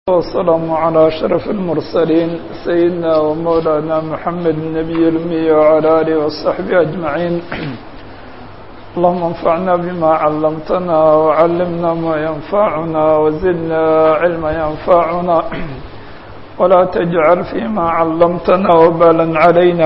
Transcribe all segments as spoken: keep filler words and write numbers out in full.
والسلام على أشرف المرسلين سيدنا ومولانا محمد النبي الأمي وعلى آله وصحبه أجمعين. اللهم انفعنا بما علمتنا وعلمنا ما ينفعنا وزدنا علما ينفعنا ولا تجعل فيما علمتنا وبالا علينا.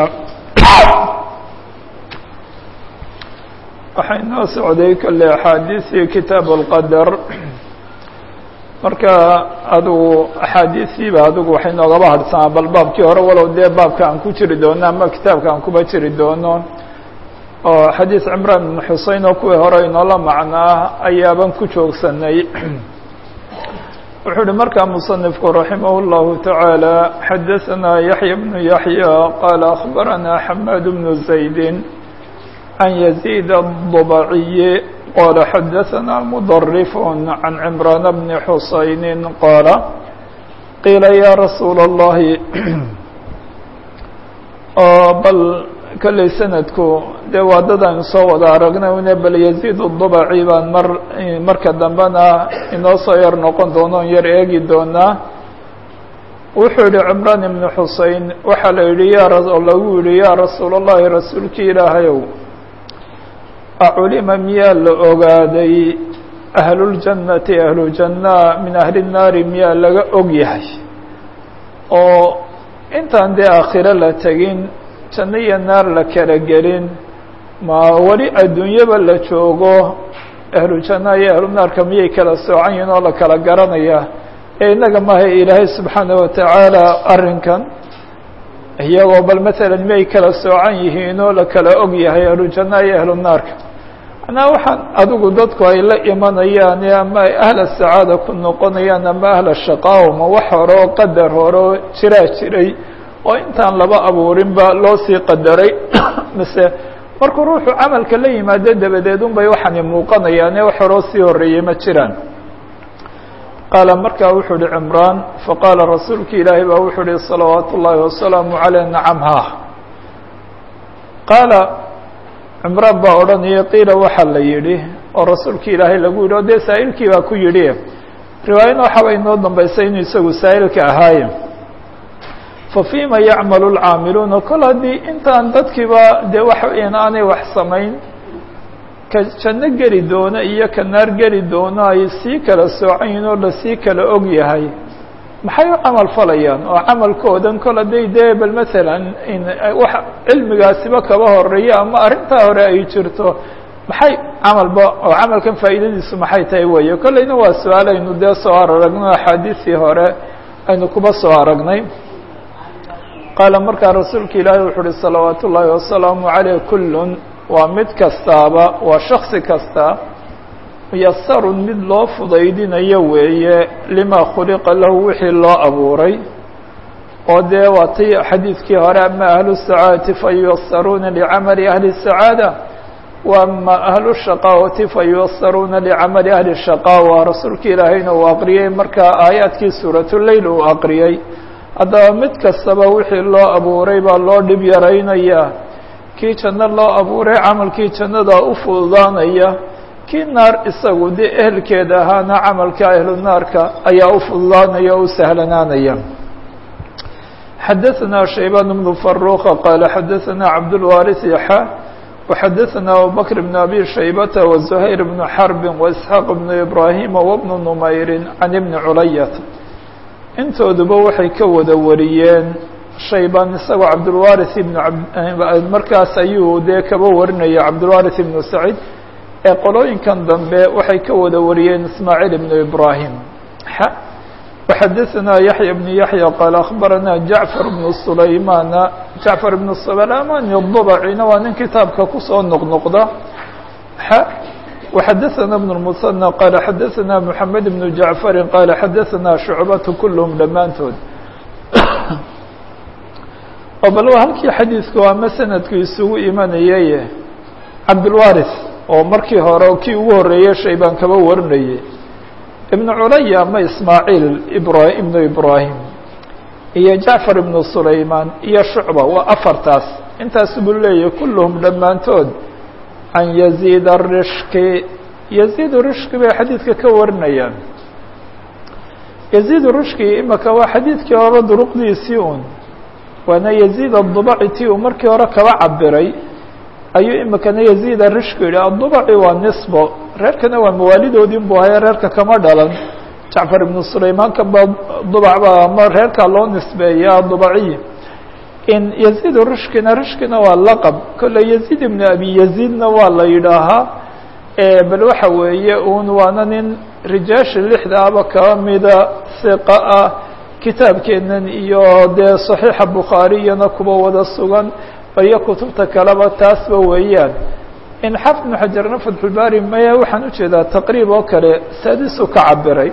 waxay noo socday kale axaadiisii kitaab alqadar, marka adugu axaadiisiiba adugu waxay noogaba hadhsanaa bal baabkii hore walow dee baabka aan ku jiri doono ama kitaabka aan kuba jiri doono oo xadiis cimraan ibn xusein oo kuwii hore inoola macnaa ayaaban ku joogsanay. wuxuu uhi markaa musanifku raximah اllahu taعaalى xadaثanaa yaxya bnu yaxya qaala akhbaranaa xamaad bnu zaydin عن يزيد الضبعي قال حدثنا مضرف عن عمران بن حسين قال قيل يا رسول الله بل كلي سندكو dee waadadan soo wada aragnay bal يزيد الضبعي baan mar marka dambena inoo soo yar noqon doono yar eegi doonaa. wuxuu yihi cمrان بن حusein waxaa la yihi ya lagu yihi ya rasuul الlahi rasuulkii ilaahayow aculima miyaa la ogaaday ahluljannati ahlujanna min ahli الnaari miyaa laga og yahay oo intaan dee aakhiro la tegin janno iyo naar la kala gelin ma weli adduunyaba la joogo ahlujanna iyo ahlunaarka miyay kala soocan yihin oo la kala garanaya ee innaga maaha ilaahay subxaanaه watacaala arrinkan iyagoo bal masalan miyay kala soocan yihiin oo la kala og yahay ahlujanna iyo ahlunaarka. manaa waxaan adigu dadku ay la imanayaan ama ay ahla sacaada ku noqonayaan ama ahla shaqaawo ma wax hore oo qadar hore oo jiraa jiray oo intaan laba abuurinba loo sii qadaray mise markuu ruuxu camalka la yimaado dabadeed un bay waxaani muuqanayaan ee wax horeo sii horeeyey ma jiraan. qaala markaa wuxuu uhi cimraan faqaala rasuulki ilaahay baa wuxuu uhi salawaatu ullaahi wasalaamu caleyh nacam ha. qaala cimraan baa odhanaya qiila waxaa la yidhi oo rasuulki ilaahay lagu yidhi oo dee saa'ilkii baa ku yidhi riwaayana waxaaba inoo dambaysay inuu isagu saa'ilka ahaaye fa fiima yacmalu lcaamiluuna kol haddii intaan dadkiiba dee waxa weeyaan aanay wax samayn ka janno geli doona iyo ka naar geli doona ay sii kala soocan yihin oo lasii kala og yahay maxay u camal falayaan oo camalkoodan kol hadday dee bal masalan wax cilmigaasiba kaba horeeya ama arrintaa hore ay jirto maxay camalba oo camalkan faa'iidadiisu maxay tahay weeye kollayna waa su-aal aynu dee soo aragnay axaadiisii hore aynu kuba soo aragnay. qaala markaa rasuulka ilaahay wuxuu uhi salawaatu ullaahi wasalaamu caleyh kullun waa mid kastaaba waa shaksi kasta muyasarun mid loo fudaydinayo weeye limaa khuliqa lahu wixii loo abuuray oo dee waa ti xadiidkii hore ama ahlu sacaadati fayuyasaruuna licamali ahli sacaada wa ama ahlu shaqaawati fayuyasaruuna licamali ahli shaqaawa. rasuulka ilaahayna uu aqriyey markaa aayaadkii suuratuleyl uu aqriyey. haddaba mid kastaba wixii loo abuuray baa loo dhib yaraynayaa. kii janno loo abuuray camalkii jannada u fududaanaya, kii naar isagu dee ehelkeeda ahaana camalka ahlu naarka ayaa u fududaanaya o u sahlanaanaya. xadaثanaa shaybaan bnu faruqa qaala xadaثanaa cabdulwaariث yaxa waxadaثanaa abubakr bn abi shaybata waزuhayr bnu xarbi waisxaaq bnu ibraahima wabnu numayri can ibni culayata. intooduba waxay ka wada wariyeen shaybaan isagoo cabdulwaariث ibnu markaas ayuu dee kaba warinaya cabdulwaariث ibnu saciid ee qolooyinkan dambe waxay ka wada wariyeen ismaaciil ibnu ibraahim. waxadaثanaa yaxya bnu yaxya qaala akhbaranaa jacfar bnu sulaymana jacfar ibnu sulaymaan adubacina waa nin kitaabka kusoo noqnoqda. وxadaثna بن المثنى qaala xadaثna mحamed بن jaعفari qaala xadaثna shucbatu kulhm dhammaantood. oo bal halkii xadiidku ama sanadku isugu imanayay cabdulwaariث oo markii hore kii ugu horeeyey shaybaan kaba warinayay ibnu culaya ama ismaaciil ibnu ibraahim iyo jacfar ibnu sulaymaan iyo shucba waa afartaas intaas buu leeyahy kulhm dhammaantood can yaziid arishki yaziid rishki bay xadiidka ka warinayaan. يزيد rushki imaka waa xadiidkii hore duruqdiisii un waana يزيد الضبعي ti uu markii hore kaba cabiray ayuu imikana يزيد rushki yihi الضبعي waa نصbo reerkana waa mawaalidoodii bu haya reerka kama dhalan jacفar iبن sulaymanka ba dubc ba ama reerkaa loo nisbeeya ضبعي in يزيد rushkina rushkina waa laqب kole يزيد iبن abi يزيدna waa la yidhaahaa bal waxa weeye un waana nin rijaasha lixda aba kaba mida siqa ah kitaabkeenan iyo dee صaxiixa bukhaariyana kuba wada sugan iyo kutubta kaleba taasba weeyaan in xafid ibnu xajarna fatxulbaari maya waxaan ujeedaa taqriib oo kale saadisu ka cabiray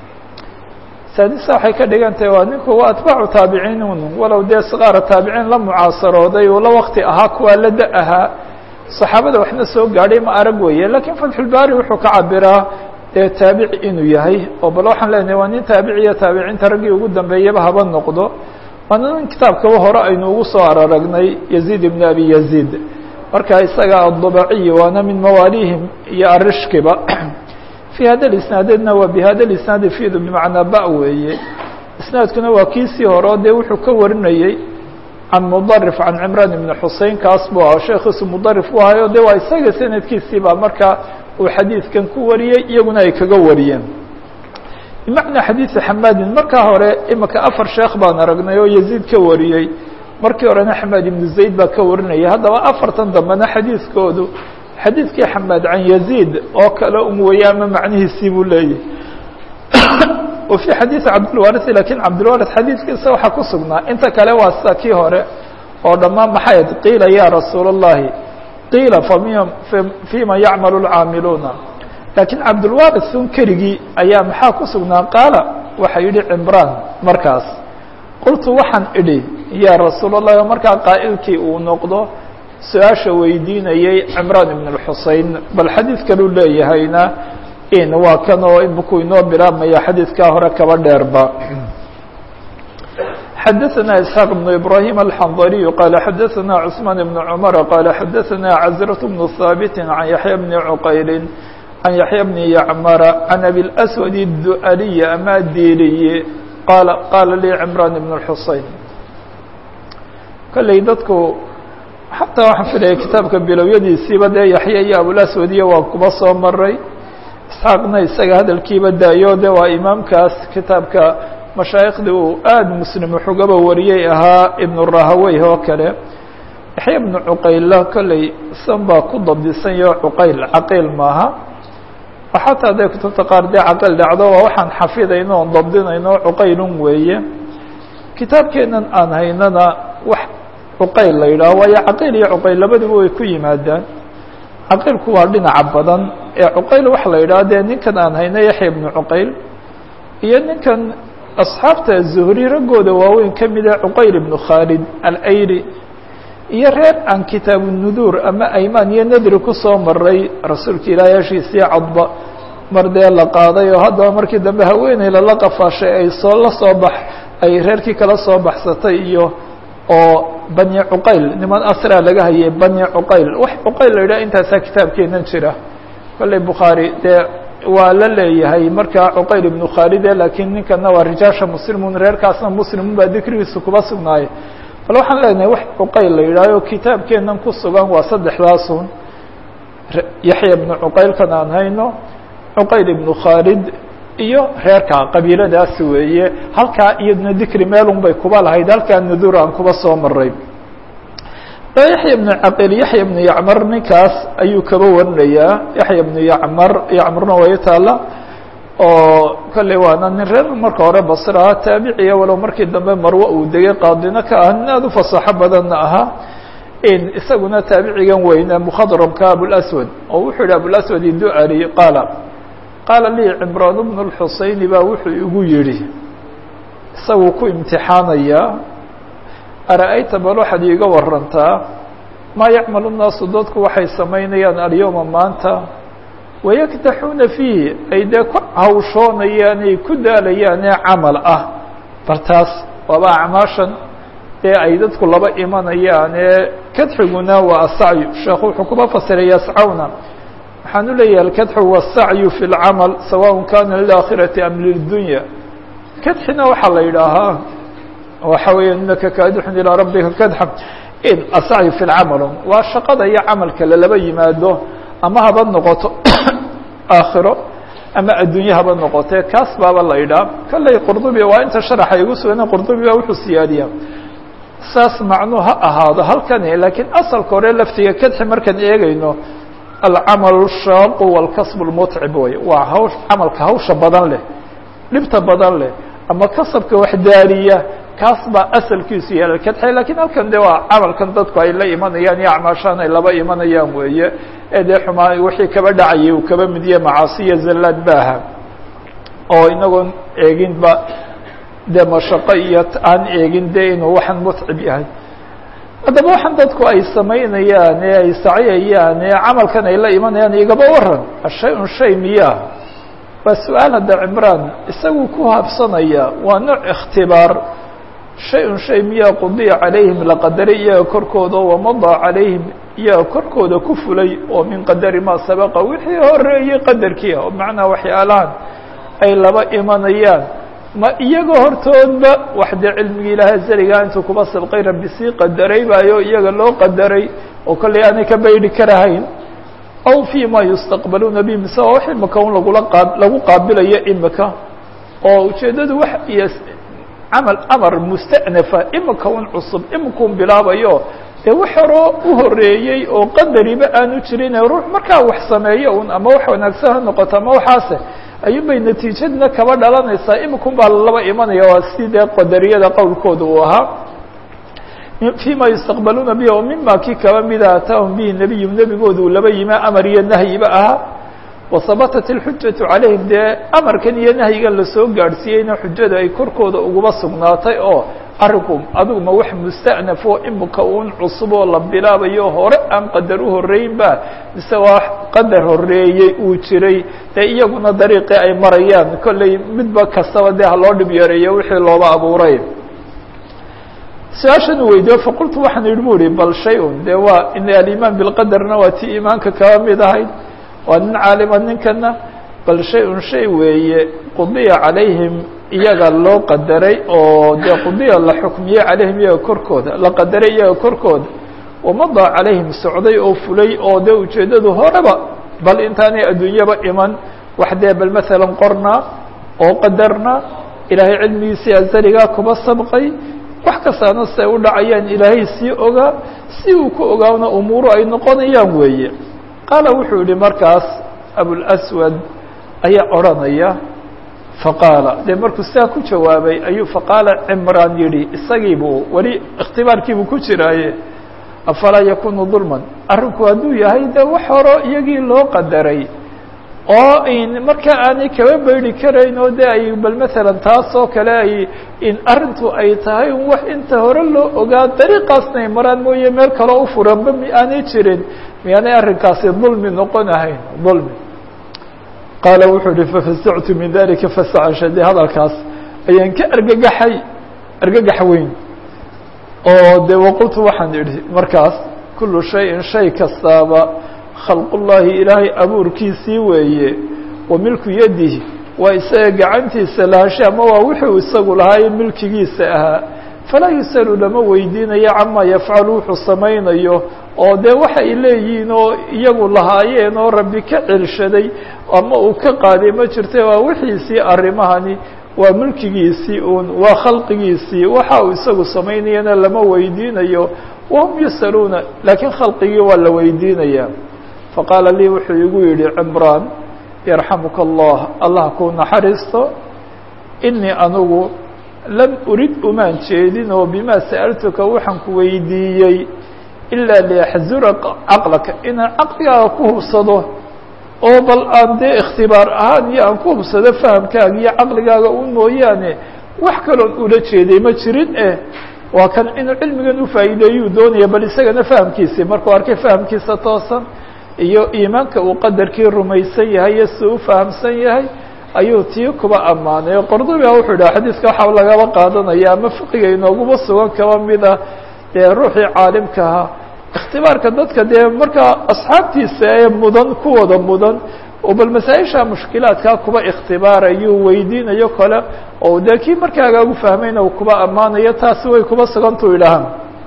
saadisa waxay ka dhigan tahay waa ninku waa atbaacu taabiciin un walow dee sqaara taabiciin la mucaasarooday oo la wakti ahaa kuwaa la da ahaa صaxaabada waxna soo gaadhay ma arag weeye lakiin fatxulbaari wuxuu ka cabiraa dee taabici inuu yahay oo bal waxaan leenahay waa nin taabiciya taabiciinta raggii ugu dambeeyaba haba noqdo waana nin kitaabkaba hore aynu ugu soo araragnay يزيد iبn abi يزيد marka isaga الضبعي waana min mawaalihim iyo arishkiba في hada isnaadedna waa bhada isnaad fidu bmacnaa ba weeye isnaadkuna waa kiisii hore dee wuxuu ka warinayey can mdrف can cmraan iبn xusein kaas bu ah sheekiisu mdrف u ahayo de waa isaga sanadkiisii baa marka uu xadiidkan ku wariyey iyaguna ay kaga wariyeen bimacnaa xadiiثi xamaadin markaa hore imika afar sheekh baan aragnay oo يزيد ka wariyey markii horena xamaad iبn zayd baa ka warinaya haddaba afartan dambena xadiidkoodu xadiidkii xamaad can يزيد oo kale un weeye ama macnihiisii buu leeyahy وفي xadيiث cabdالوارث lakin cabdالوارث xadiidkiisa waxaa ku sugnaa inta kale waa sida kii hore oo dhammaan maxay qiila ya rasuul الlahi qiila فيma yacmal الcaamiluuna lakiin cabdالوارث un keligii ayaa maxaa ku sugnaa qaala waxa yihi cمraan markaas qultu waxaan idhi ya rasuul الlahi oo markaa qaa'ilkii uu noqdo su-aasha weydiinayey cمraan iبn الxusein bal xadiid kaluu leeyahayna in waa kan oo imikuu inoo bilaabmaya xadiidkaa hore kaba dheerba xadaثna isحاaq بن ibrahim الxandaliي qala xadaثna cثmaan بن cmr qala xadaثna cزرة بن ثاabit عan yaحya bni cqayli عan yaحya bni yacmara عan abi الأswad الdu'aliي ama diiliye qala qaala lii cمraan بن الxusein kolley dadku xataa waxaan filaya kitaabka bilowyadiisiiba dee yaxya iyo abulaswadiya waa kuba soo maray isxaaqna isaga hadalkiiba daayo de waa imaamkaas kitaabka mashaayikhdi uu aada muslim waxugaba wariyey ahaa ibnu rahawey oo kale yaxya ibnu cuqayla kolley san baa ku dabdisan yaho cuqayl caqiil maaha oo xataa dee kutubta qaar dee caqiil dhacdo waa waxaan xafidayno oon dabdinayno cuqaylun weeye kitaabkeenan aan haynana wax cuqayl la yidhaho waayo caqiil iyo cuqayl labaduba way ku yimaadaan caqiilku waa dhinaca badan ee cuqayl waxa la yidhaha dee ninkan aan hayno yaxya ibnu cuqayl iyo ninkan asxaabta zuhri raggooda waaweyn ka mida cuqayl ibnu khaalid alayri iyo reer aan kitaabu nuduur ama aymaan iyo nadri kusoo maray rasuulka ilaahay heshiisii cadba mar dee la qaaday oo haddaba markii dambe haweeney lala qafaashay ay soo la soo bax ay reerkii kala soo baxsatay iyo oo bani cuqayl niman asraa laga hayay bani cuqayl wax cuqayl la yidhaha intaasaa kitaabkeenan jira kolley bukhaari dee waa la leeyahay markaa cuqayl ibnu khaalide laakiin ninkana waa rijaasha muslimun reerkaasna muslimun baa dikrigiisa kuba sugnaayay bal waxaan leenahay wax cuqayl la yidhahyo kitaabkeenan ku sugan waa saddexdaasun yaxya ibnu cuqaylkan aan hayno cuqayl ibnu khaalid iyo reerka qabiiladaas weeye halkaa iyadna dikri meelun bay kuba lahayd halkaa nudur aan kuba soo maray yaxya ibnu caqiil yaxya ibnu yacmar ninkaas ayuu kaba warinayaa yaxya ibnu yacmar yacmarna way taala oo kolley waana nin reer marka hore basra ahaa taabiciya walow markii dambe marwe uu degay qaadina ka ah nin aada u fasaxo badanna ahaa in isaguna taabicigan weyne mukhadramka abulaswad oo wuxuu yihi abulaswad idu'ali qaala qaala lii cimraan bnu lxuseyni baa wuxuu igu yidhi isaguu ku imtixaanayaa ara-ayta bal waxaad iiga warantaa maa yacmalu nnaasu dadku waxay samaynayaan alyowma maanta wayakdaxuuna fiihi ay dee ku hawshoonayaan ay ku daalayaanee camal ah bartaas waaba acmaashan ee ay dadku laba imanayaan ee kadxiguna waa asacyu sheekhu wuxuu kuba fasiray yascawna waxaan u leeyahay alkadxu wasacyu fi lcamal sawaء kana lilaakhirati am lildunya kadxina waxaa la yidhaahaa waxa weya inaka kaadixun ilىa rabbika kadxa in asacyi fi lcamal waa shaqada iyo camalka lalaba yimaado ama haba noqoto aakhiro ama adduunye haba noqotee kaas baaba la idhaa kalley qurdubi waa inta sharaxa igu sugan qurdubi baa wuxuu siyaadiya saas macnuu ha ahaado halkani laakiin asalka hore laftiga kadxi markaan eegayno alcamal shaaqu walkasb lmutcib wey waa hawsh camalka hawsha badan leh dhibta badan leh ama kasabka wax daariya kaas baa asalkiisu yaala kadxe lakiin halkan de waa camalkan dadku ay la imanayaan iyo acmaashaan ay laba imanayaan weeye ee dee xumaa wixii kaba dhacayay uu kaba midiye macaasiya zallaad baaha oo inagoon eeginba dee mashaqo iyo aan eegin de inuu waxaan mutcib yahay haddaba waxaan dadku ay samaynayaan ee ay saciyayaan ee camalkan ay la imanayaan igaba waran shay-un shay miyaa waa su-aal hadda cimraan isaguu ku habsanaya waa nooc ikhtibaar shay-un shay miyaa qudiya calayhim la qadaray iyaga korkooda wamadaa calayhim iyaga korkooda ku fulay oo min qadari maa sabaqa wixii horeeyey qadarkii oo macnaa waxyaalahan ay laba imanayaan ma iyaga hortoodba wax dee cilmigii ilaahay zaligaa intuu kuba sabqay rabbi sii qadaray baayo iyaga loo qadaray oo kollay aanay ka baydhi karahayn aw fi ma yustaqbaluuna bi mise waa wax imika un lagula qaab lagu qaabilayo imika oo ujeeddadu wax iyo camal amar musta'nafa imika un cusub imikun bilaabayo dee wax horoo u horeeyey oo qadariba aanu jirin ruux markaa wax sameeyo un ama wax wanaagsan ha noqoto ama waxaase ayuun bay natiijadna kaba dhalanaysaa imikun baa laba imanaya waa si dee qadariyada qowlkooda uu ahaa فيma يستqبلuuna bه o mima kii kaba mida atاahم bه نebiy nebigooda uu laba yima amar iyo nahyiba ahaa وahabatat الxujaة عalayhim dee amarkan iyo nahyigan lasoo gaadhsiiyeyna xujada ay korkooda uguba sugnaatay oo arinku aduguma wax mustأnaf oo imika un cusub oo la bilaabayo hore aan qadar u horeyn ba mise waa qadar horeeyey uu jiray dee iyaguna dariiqii ay marayaan kolley midba kastaba dee haloo dhib yareeyo wixii looba abuuray su-aashan weydiyo faqultu waxaan idhi bu ihi bal shay-un dee waa in alimaan bilqadarna waa ti iimaanka kaba mid ahayd waa nin caalima ninkana bal shay-un shay weeye qudiya calayhim iyaga loo qadaray oo dee qudiya la xukmiyey calayhim iyaga korkooda la qadaray iyaga korkooda wamadaa calayhim socday oo fulay oo dee ujeeddadu horeba bal intaanay adduunyaba iman wax dee bal maalan qornaa oo qadarna ilaahay cilmigiisii azaligaa kuba sabqay wax kastaana si ay u dhacayaan ilaahay sii ogaa si uu ku ogaana umuuru ay noqonayaan weeye qaala wuxuu yihi markaas abulaswad ayaa odranaya faqaala dee markuu sidaa ku jawaabay ayuu faqaala cimraan yidhi isagiibuu weli ikhtibaarkiibuu ku jiraaye afalaa yakunu dulman arrinku hadduu yahay dee wax horo iyagii loo qadaray oo markaa aanay kaba baydi karayn oo de ay bal maalan taas oo kale ay in arrintu ay tahay wax inta hore loo ogaa dariiqaasna ay maraan mooye meel kaloo u furanba mi aanay jirin miyaanay arrinkaasi dulmi noqon ahayn dulmi qaala wuxuu ihi fafasactu min dalika fasacasha de hadalkaas ayaan ka argagaxay argagax weyn oo de waqultu waxaan idhi markaas kullu shayin shay kastaaba khalq ullaahi ilaahay abuurkiisii weeye wa milku yadihi waa isaga gacantiisa lahaanshe ama waa wuxuu isagu lahaayo milkigiisa ahaa falaa yusalu lama weydiinayo camaa yafcalu wuxuu samaynayo oo dee waxa ay leeyihiin oo iyagu lahaayeen oo rabbi ka celshaday ama uu ka qaaday ma jirta waa wixiisii arrimahani waa milkigiisii un waa khalqigiisii waxa uu isagu samaynayana lama weydiinayo wahum yusaluuna laakiin khalqigii waa la weydiinaya faqaala lii wuxuu igu yidhi cimraan yarxamuka allah allah kuu naxariisto inii anugu lam urid umaan jeedin oo bimaa sa'altuka waxaan ku weydiiyey ilaa liyaxzura caqlaka inaan caqligaaga ku hubsado oo bal aan dee ikhtibaar ahaan iyo aan ku hubsado fahamkaaga iyo caqligaaga un mooyaane wax kaloon ula jeeday ma jirin eh waa kan inuu cilmigan ufaa'iideeyuu doonaya bal isagana fahamkiisii markuu arkay fahamkiisa toosan iyo iimaanka uu qadarkii rumaysan yahay iyo si u fahamsan yahay ayuu tii kuba ammaanay qordubiga wuxuu idhaha xadiiska waxaa lagaba qaadanaya ama fiqiga inooguba sugan kaba mida dee ruuxii caalimka ahaa ikhtibaarka dadka dee markaa asxaabtiisa ee mudan kuwooda mudan oo bal masaaئisha mushkilaadkaa kuba اkhtibaarayo weydiinayo kale oo dee kii markaaga ugu fahmayna uu kuba ammaanayo taasi way kuba sugantu idhahaan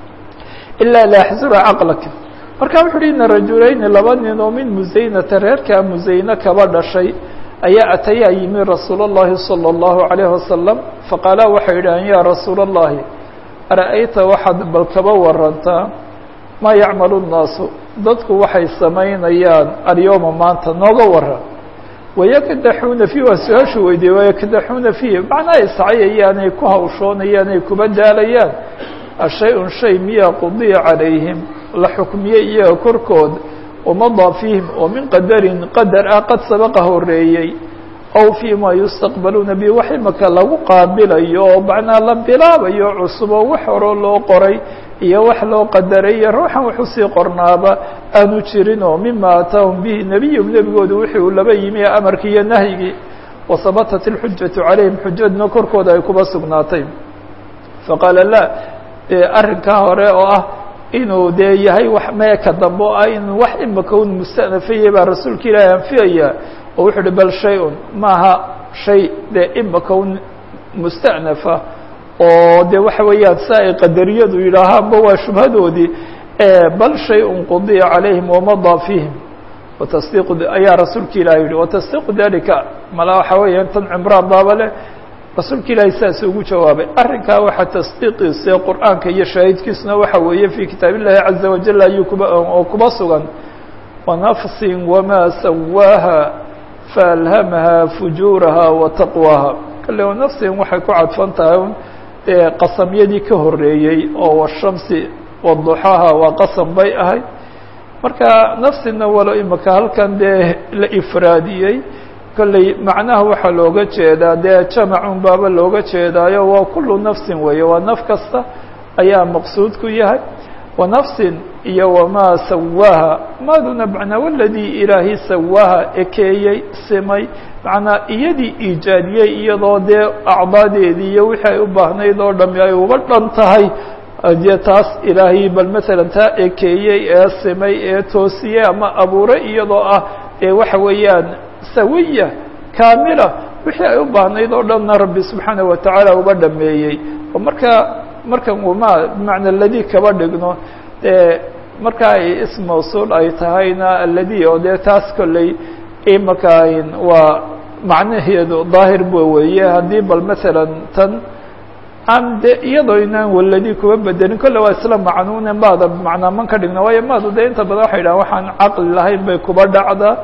ilaa la yaxzura caqlaka marka wuxu uhi ina rajulayni laba nin oo min musaynata reerkaa musayne kaba dhashay ayaa atayaa yimi rasuul الlahi salى الlahu عalayه wasalam faqaalaa waxay idhaaheen ya rasuul الlahi ara'ayta waxaad bal kaba warantaa maa yacmalu الnaasu dadku waxay samaynayaan alyowma maanta nooga waran wayakdaxuuna fiih waa su-aashu weydiiyey wayakdaxuuna fiih macnaa ay sacayayaan ay ku hawshoonayaan ay kuba daalayaan ashay-un shay miyaa qudiya calayhim la xukmiyey iyaga korkood wamadaa fiihim oo min qadarin qadar ah qad sabaqa horeeyey aw fii ma yustaqbaluuna bi wax imaka lagu qaabilayo oo macnaa la bilaabayo cusub oo wax horoo loo qoray iyo wax loo qadaray iyo ruuxan wax usii qornaaba aanu jirin oo mima ataahum bihi nebiyum nebigoodu wixii uu laba yimi amarkii iyo nahyigii wasabatat اlxujatu calayhim xujadna korkooda ay kuba sugnaatay faqaala la arrinkaa hore oo ah inuu dee yahay wax meeka dambe o ah in wax imaka un mustanafaya baa rasuulka ilaahi anfiyaya oo wuxuu uhi bal shay-un maaha shay dee imaka un mustanafa oo de waxa weeyaan sa ay qadariyadu yidhaahaanba waa shubhadoodii bal shay-un qudiya calayhim wamadaa fiihim watasdiiq ayaa rasuulka ilahi yihi watasdiiqu dalika mala waxa weeya tan cimraan baaba leh rasuulka ilaahi saas ugu jawaabay arrinkaa waxaa tasdiiqiisa qur'aanka iyo shaahidkiisuna waxa weeye fii kitaab illahi caza wajal ayuu kuba oo kuba sugan wanafsin wamaa sawaaha faalhamaha fujuuraha wa taqwaha kale wanafsin waxay ku cadfan tahay un qasamyadii ka horeeyey oo washamsi waduxaha waa qasam bay ahayd marka nafsina walo imaka halkan dee la ifraadiyey kolley macnaha waxaa looga jeedaa dee jamacun baaba looga jeedaayo waa kulu nafsin weeye waa naf kasta ayaa maqsuud ku yahay wanafsin iyo wamaa sawaaha maaduna macnaa waladii ilaahi sawaaha ekeeyey simay macnaa iyadii iijaadiyey iyadoo dee acdaadeedii iyo wixii ay u baahnayd oo dhami ay uga dhan tahay dee taas ilaahay bal masalan taa ekeeyey ee simay ee toosiyey ama abuuray iyadoo ah ee waxa weeyaan sawiya kaamila wixii ay u baahnayd oo dhanna rabbi subxaanaه watacaala uga dhameeyey oo marka markan uma bimacna aladii kaba dhigno dee marka ay ism mawsuul ay tahayna aladi oo dee taas kolley imaka waa macnaheedu daahir ba weeye haddii bal masalan tan aan de iyadoo inaan waladii kuba bedelin kolle waa isla macnuune maada macnaa man ka dhigna waayo maadu dee inta badan waxay dhahan waxaan caqli lahayn bay kuba dhacdaa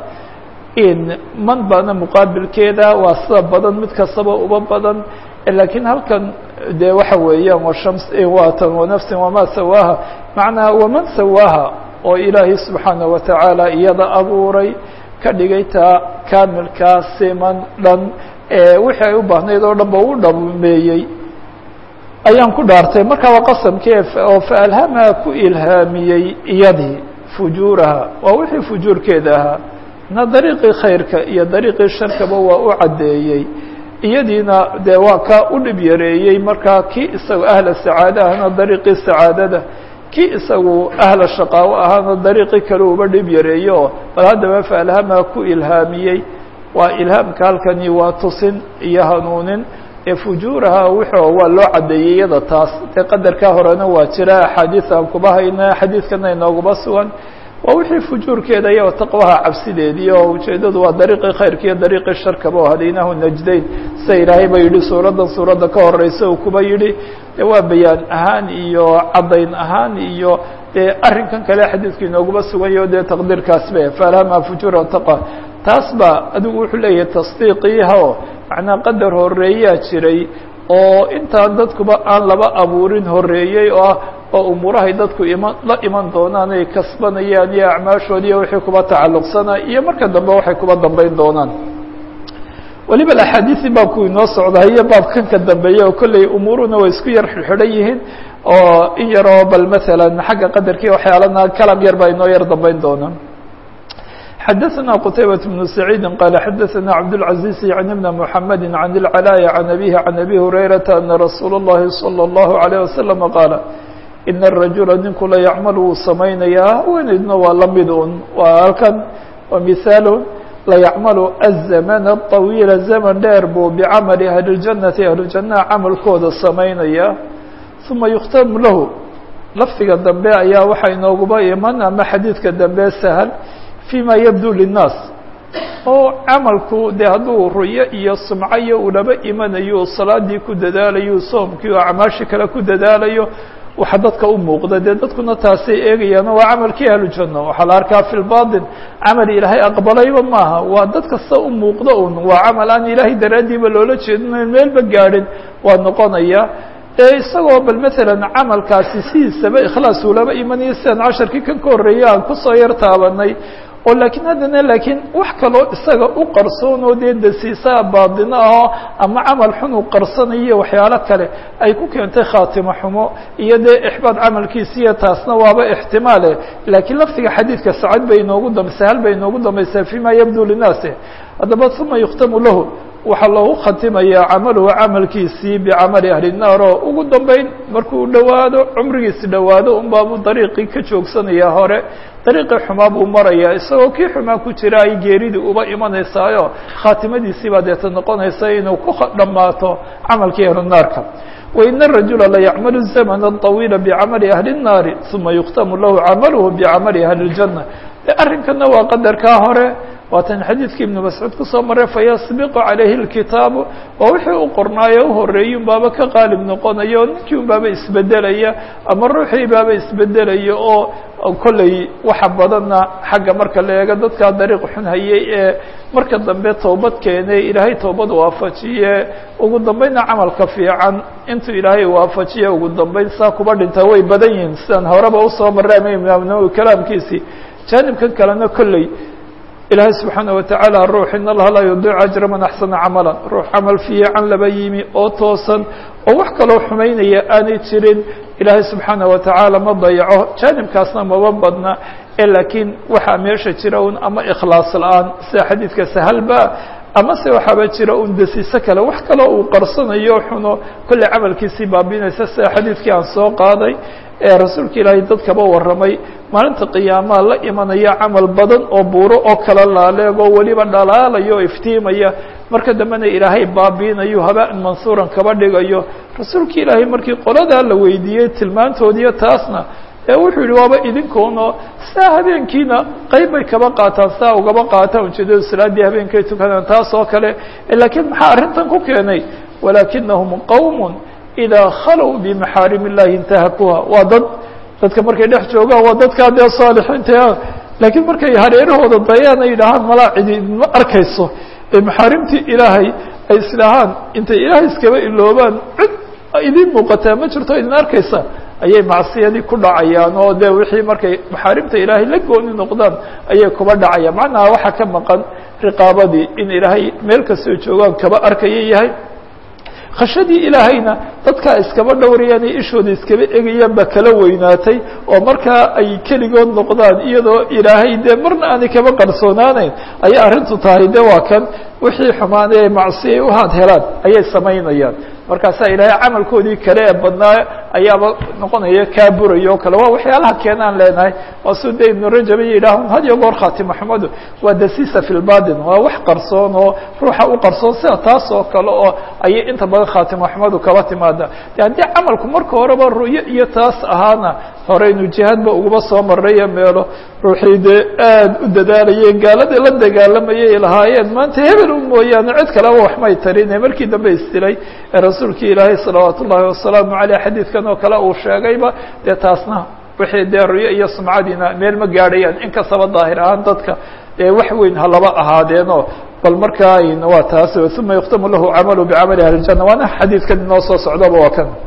in man baana muqaabilkeeda waa sida badan mid kastaba uba badan lakiin halkan de waxa weeyaan washams waatan wanafsin wamaa sawaaha macnaa waman sawaaha oo ilaahay subxaanaه watacaala iyada abuuray ka dhigay taa kaamilkaa siman dhan wixii ay u baahnayd oo dhan ba u dhameeyey ayaan ku dhaartay marka waa qasamkee oo faalhamaha ku ilhaamiyey iyadii fujuuraha waa wixii fujuurkeeda ahaa na dariiqii khayrka iyo dariiqii sharkaba waa u caddeeyey iyadiina dee waa kaa u dhib yareeyey markaa kii isagu ahla sacaado ahna dariiqii sacaadada kii isagu ahla shaqaawo ahaana dariiqii kale uba dhib yareeye oo bal haddaba faalhamaha ku ilhaamiyey waa ilhaamka halkani waa tusin iyo hanuunin ee fujuuraha wuxuu waa loo caddeeyey iyada taas dee qadarkaa horena waa jira axaadiis aan kuba hayna xadiidkana inooguba sugan waa wixii fujuurkeeda iyo taqwaha cabsideedii oo ujeedadu waa dariiqii khayrka iyo dariiqii sharkaba oo hadaynahu najdayn sida ilaahay ba yidhi suuraddan suuradda ka horeysa uu kuba yidhi dee waa bayaan ahaan iyo caddayn ahaan iyo dee arrinkan kale xadiidka inooguba suganyaho dee taqdiirkaas be faalhamaha fujuura taqwa taas ba adigu wuxuu leeyahay tasdiiqiiha oo macnaa qadar horeeyaa jiray oo intaan dadkuba aan laba abuurin horeeyey oo ah oo umuurahay dadku iman la iman doonaan ay kasbanayaan iyo acmaashoodi iyo wixii kuba tacalluqsana iyo marka dambe waxay kuba dambeyn doonaan weliba axaadiisi baabku inoo socda iyo baabkan ka dambeeya oo kolley umuuruna way isku yar xidhan yihiin oo in yaroo bal masalan xagga qadarkii waxyaalana kalam yar baa inoo yar dambeyn doonaan xadaثna qتaybaة بن سacيid qال xadaثna cabdالعaزيز عن بn محamedi عan العلاء عan أbيه عan أbي هurayرaةa أna rasuul الlahi صلى الlaه عليه وسلم qاaل إن الرaجuلa ninku la yacmal wuu samaynayaa haweeneydna waa la mid un waa halkan waa miثaal layacmalu الزamana الطawiila zaman dheer buu bicamali ahli اljannati ahlujannaha camalkooda samaynaya uma yukhtamu lahu lafdiga dambe ayaa waxaa inooguba iman ama xadiidka dambe sahal fima yabdu linnaas oo camalku dee hadduu ruyo iyo sumco iyo ulaba imanayo salaadii ku dadaalayo soomkii oo acmaashii kale ku dadaalayo waxa dadka u muuqda dee dadkuna taasay eegayaan waa camalkii ahlujanna waxaa la arkaa fi lbatin camal ilaahay aqbalayba maaha waa dad kasta u muuqda un waa camal aan ilaahay daraaddiiba loola jeedin meelba gaadhin waa noqonaya isagoo bal maalan camalkaasi sidiisaba ikhlaas ulaba imanayo sidaan casharkii kan ka horreeyay aan kusoo yar taabanay oo laakiin haddana laakiin wax kaloo isaga u qarsoon oo dee dasiisaa baadino ahoo ama camal xun uu qarsanayo waxyaalo kale ay ku keentay khaatimo xumo iyo dee ixbaad camalkiisiiyo taasna waaba ixtimaale laakiin laftiga xadiidka sacad bay inoogu dam sahal bay inoogu dambaysaa fima yabdu linnaasi haddaba uma yukhtamu lahu waxaa loogu khatimayaa camaluhu camalkiisii bicamali ahli الnaar oo ugu dambeyn markuu dhowaado cumrigiisi dhowaado un baabuu dariiqii ka joogsanaya hore dariiqii xumaa buu marayaa isagoo kii xumaa ku jira ay geeridii uba imanaysaayo khaatimadiisii baa deeta noqonaysa inuu ku dhammaato camalkii ahlunaarka wain الrajula layacmalu الزamن الطawiila bicamali ahli الnaari uma yukhtamu lahu camaluhu bicamali ahli الjanة arrinkana waa qadarkaa hore waatan xadiidkii ibnu mascuud kusoo maray fayasbiqu calayhi اlkitaabu waa wixii u qornaayo u horeeyey un baaba ka qaalib noqonayo ninkii un baaba isbedelaya ama ruuxii baaba isbedelaya oo kolley waxa badanna xagga marka la eego dadkaa dariiq xun hayay ee marka dambe toobad keenay ilaahay toobad waafajiye ugu dambeynna camalka fiican intuu ilaahay waafajiye ugu dambeyn saa kuba dhintaa way badan yihiin sidaan horeba usoo maray ama imaam nawowi kalaamkiisii jaanibkan kalena kolley ilaahay subxaana watacaala ruux in allaha laa yudiicu ajra man axsana camala ruux camal fiican laba yimi oo toosan oo wax kaloo xumaynaya aanay jirin ilaahay subxaana watacaala ma dayaco jaanibkaasna maba badna ee laakiin waxaa meesha jira un ama ikhlaas la-aan sida xadiidka sahalba ama se waxaaba jira un dasiise kale wax kaloo uu qarsanayo xuno kolley camalkiisii baabinaysa sida xadiidkii aan soo qaaday ee rasuulka ilaahay dadkaba warramay maalinta qiyaamaa la imanaya camal badan oo buuro oo kala laaleeg oo weliba dhalaalayo o iftiimaya marka dambena ilaahay baabiinayo habaan mansuuran kaba dhigayo rasuulka ilaahay markii qoladaa la weydiiyey tilmaantoodiiyo taasna ee wuxuu yihi waaba idinkoona saa habeenkiina qayb bay kaba qaataan saa ugaba qaataan ujeedada salaaddii habeenkay tukadaan taas oo kale laakiin maxaa arrintan ku keenay walaakinahum qowm idaa khalow bimaxaarim illahi intahakuha waa dad dadka markay dhex joogaan waa dadkaa dee saalixiinta laakiin markay hareerahooda dayaan ay yidhaahaan malaa cidi ma arkayso ee maxaarimtii ilaahay ay isdhahaan intay ilaahay iskaba iloobaan cid idiin muuqataa ma jirto idin arkaysa ayay macsiyadii ku dhacayaan oo dee wixii markay maxaarimta ilaahay la gooni noqdaan ayay kuba dhacayaan macnaha waxaa ka maqan riqaabadii in ilaahay meel kastoo joogaan kaba arkaya yahay khashadii ilaahayna dadkaa iskaba dhowrayaan iyo ishooda iskaba egayaan baa kala weynaatay oo markaa ay keligood noqdaan iyadoo ilaahay dee marna aanay kaba qarsoonaanayn ayay arrintu tahay de waa kan wixii xumaanay ay macsiya u haad helaan ayay samaynayaan markaasaa ilaahay camalkoodii kale ee badnaa ayaaba noqonaya kaa buraya oo kale waa waxyaalaha keenaan leenahay waa suu de ibnu rajab iyo yidhaahun had iyo goor khaatimo xumadu waa dasiisa fi lbatin waa wax qarsoon oo ruuxa u qarsoon sida taas oo kale oo ayay inta badan khaatimo xumadu kaba timaada de haddii camalku marka horeba ru'yo iyo taas ahaana horeynu jihaadba uguba soo maraya meelo ruuxii dee aad u dadaalayeen gaaladii la dagaalamayay lahaayeen maanta hebel u mooyaane cid kaleba waxmay tarine markii dambe istilay ee rasuulkii ilaahay salawaat ullaahi wasalaamu caleyh xadiidkan oo kale uu sheegayba dee taasna wixii dee ruyo iyo sumcadiina meel ma gaadhayaan inkastaba daahir ahaan dadka dee wax weyn ha laba ahaadeenoo bal markaa waa taas uma yukhtamu lahu camalu bicamali ahli اljana waana xadiidkan inoo soo socdaba waa kan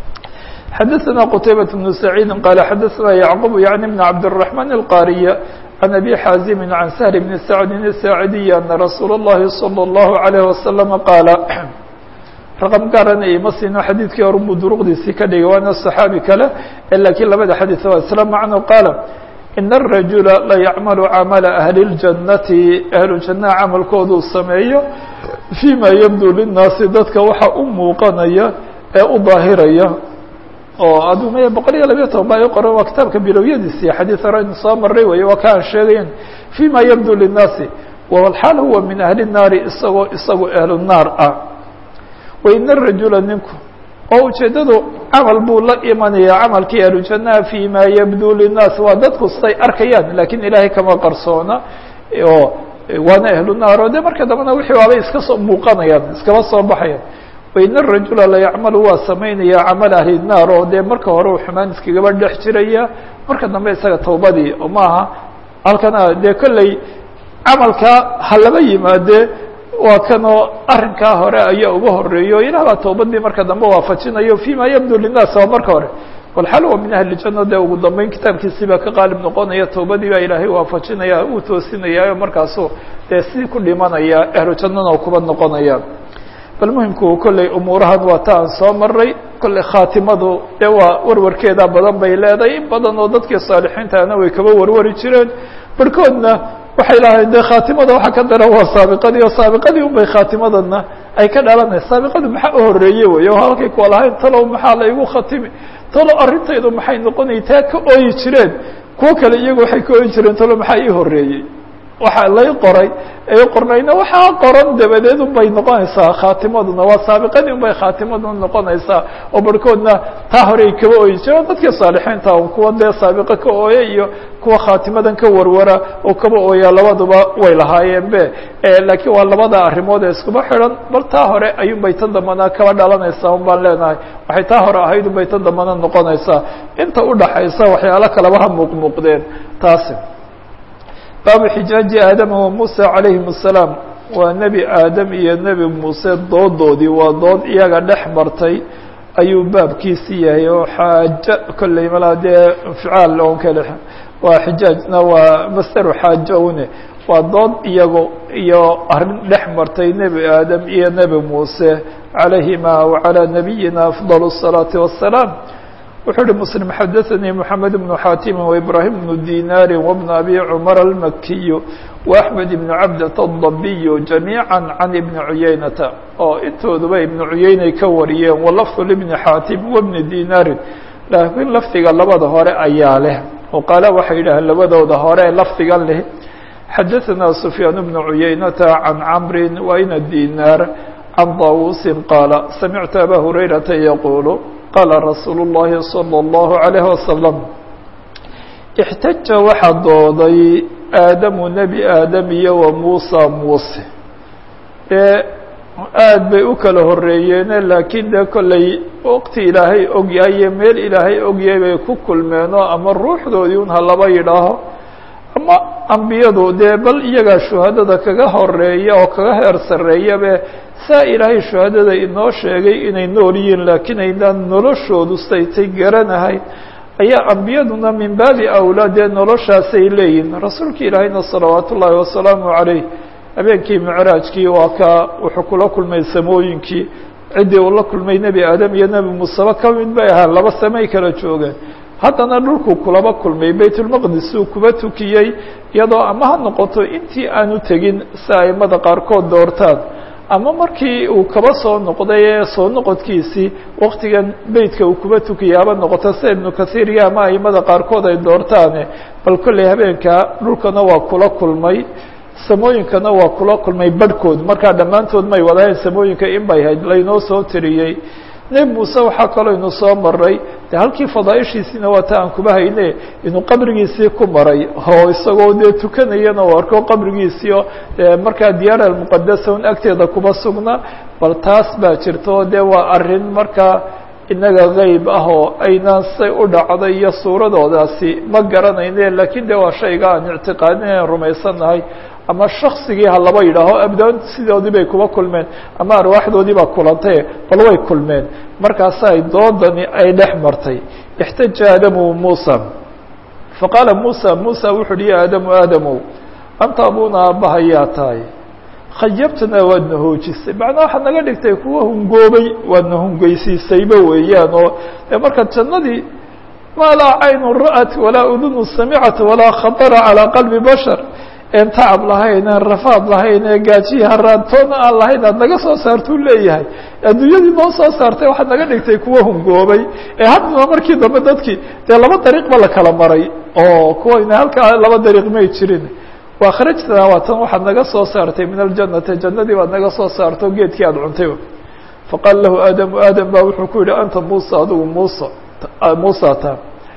xadaثna qتaybaة بن سacيidi qال xadaثna yعqub yعni بn cabdالرaحman الqاriya عan abi xaazimi عan سهل بn sacdi الsaacidiy ana rasuul الlahi slى الlahu عalيه waslم qaala raqم gaarana ima siino xadiidkii hor buu duruqdiisii ka dhigay waana صaxaabi kale lakiin labada xadiiث waa isla macno qaala in الrajula layacmalu camala ahli الjanati ahlu jannaha camalkooduu sameeyo fيma yabdu lلnaasi dadka waxa u muuqanaya ee u daahiraya oo aduu maya boqol iyo labiyo toban baa i qoran waa kitaabka bilowyadiisi xadiid hore aynu soo maray wey waa ka aan sheegayen fيma yabdu linnaasi walxaal huwa min ahli الnaari isagoo isagu ahlu naar ah waina rajula ninku oo ujeedadu camal buu la imanayaa camalkii ahlujannaha fi ma yabduu linnaas waa dadku say arkayaan lakiin ilaahay kama qarsoona oo waana ahlu naar oo de marka dambena wixii waabay iska soo muuqanayaan iskaba soo baxayaan waina rajula la yacmalu waa samaynaya camal ahli naar oo dee marka hore u xumaan iskagaba dhex jiraya marka dambe isaga tawbadii oo maaha halkana dee kolley camalka ha laba yimaade waa kanoo arrinkaa hore ayaa uga horeeyo ilah baa tawbadii marka dambe waafajinayo fima yabdu linnaas waa marka hore walxal wa min ahli janna dee ugu dambeyn kitaabkiisii baa ka qaalib noqonaya tawbadii baa ilaahay waafajinaya uu toosinaya markaasu dee sidii ku dhimanaya ahlu jannana oo kuba noqonaya bal muhimku kolley umuurahan waa ta aan soo maray kolley khaatimadu dee waa warwarkeeda badan bay leedahay in badan oo dadkii saalixiintaana way kaba warwari jireen barhkoodna waxay lahayd de khaatimada waxa ka daran waa saabiqadii oo saabiqadii un bay khaatimadana ay ka dhalanay saabiqadu maxaa u horeeye wey oo halkay kuwa lahayn talow maxaa la igu khatimi talow arrintaydu maxay noqonay taa ka ooyi jireen kuwo kale iyagu waxay ka ooyi jireen talow maxaa ii horeeyey waxa lay qoray ee qornayna waxaa qoran dabadeed un bay noqonaysaa khaatimaduna waa saabiqadii un bay khaatimaduna noqonaysaa oo barhkoodna taa hore ay kaba ooyi jireen dadkii saalixiinta un kuwa dee saabiqo ka ooya iyo kuwa khaatimadan ka warwara oo kaba ooya labaduba way lahaayeen be laakiin waa labada arrimood ee iskuba xidhan bal taa hore ayuun bay tan dambana kaba dhalanaysaa un baan leenahay waxay taa hore ahayd un bay tan dambana noqonaysaa inta udhaxaysa waxyaalo kaleba ha muuqmuuqdeen taasi baabu xijaaji aadama wa muusa calayhim الsalaam waa nebi aadam iyo nebi muuse doodoodii waa dood iyaga dhex martay ayuu baabkiisi yahay oo xaajo kolley malaa dee inficaal on kale waa xijaajna waa masdaru xaajo une waa dood iyago iyo arrin dhex martay nebi aadam iyo nebi muuse calayhima wacalى nabiyina afضal الصalaaةi waالsalaam wuxuu uhi msلم xadaثnii mحamed بن xatim وإbrahim بن dinar وبن abi cmar الmakiy وأحmed بن cabdة الضabiy جamيعا can iبn cuyaynata oo intooduba iبn cuyaynay ka wariyeen walafظ لبn xatim وبn dinari laakiin lafdiga labada hore ayaa leh oo qaala waxay yidhaaheen labadooda hore lafdigan leh xadaثna سfyaan بن cuyaynata can cmri وayna dinar can dawusi qaala samictu aba hurayrata yaqul qaala rasuulu الlahi salى الlahu عalayه wasalam اxtaja waxaa dooday aadamu nebi aadam iyo wa muusa muuse dee aad bay u kala horeeyeene laakiin dee kolley waqti ilaahay ogyahay iyo meel ilaahay ogyahay bay ku kulmeenoo ama ruuxdoodii un ha laba yidhaaho ama ambiyadu dee bal iyagaa shuhadada kaga horeeya oo kaga heer sarreeyabe saa ilaahay shuhadada inoo sheegay inay nool yihiin laakiin aynaan noloshoodu saytay garanahay ayaa ambiyaduna min baabi awlaa dee noloshaasay leeyihin rasuulka ilaahayna salawaat ullaahi wasalaamu calayh habeenkii micraajkii waa ka wuxuu kula kulmay samooyinkii ciddii uu la kulmay nebi aadam iyo nebi muuseba ka mid bay ahaa laba samay kala joogeen haddana dhulkuu kulaba kulmay baytulmaqdis uu kuba tukiyey iyadoo ama ha noqoto intii aanu tegin si aimada qaarkood doortaan ama markii uu kaba soo noqday ee soo noqodkiisii waktigan beytka uu kuba tukiyay haba noqoto sida ibnu kathiir iyo ama aimada qaarkood ay doortaane bal kolley habeenka dhulkana waa kula kulmay samooyinkana waa kula kulmay badhkood markaa dhammaantood may wadahayn samooyinka in bay hayd laynoo soo tiriyey nebi muuse waxaa kaloo inu soo maray de halkii fadaaishiisiina waa ta aan kuba hayne inuu qabrigiisii ku maray oo isagoo dee tukanayana u arko qabrigiisii oo markaa diyaar almuqadasa un agteeda kuba sugna bal taas baa jirta oo de waa arrin markaa inaga geyb ah oo aynaan say u dhacday iyo suuradoodaasi ma garanayne laakiin de waa shayga aan ictiqaadin aan rumaysannahay ama shaksigii ha laba yidhaaho abdaan sidoodii bay kuba kulmeen ama arwaaxdoodii baa kulantay bal way kulmeen markaasa ay doodani ay dhex martay ixtaja aadamu muusa faqaala muusa muusa wuxu uhi ya aadamu aadamow anta abuna aabbahayaa tahay khayabtana waadna hoojisay macnaa waxaad naga dhigtay kuwa hungoobay waadna hungeysiisayba weeyaan oo dee marka jannadii maa laa caynu ra'at walaa udunu samicat walaa khatara calaa qalbi bashar een tacab lahayn een rafaad lahayn ee gaajiyi haraantoona aan lahayn aad naga soo saartuu leeyahay adduunyadii noo soo saartay waxaad naga dhigtay kuwa hungoobay ee haddana markii dambe dadkii dee laba dariiq ba la kala maray oo kuwayna halkaa laba dariiq may jirin وأkhrajtanaa waa tan waxaad naga soo saartay min الجanati jannadii baad naga soo saarto geedkii aad cuntay faqaala lahu aadamu aadam baa wuxuu ku yihi anta musa adigu musa musa ta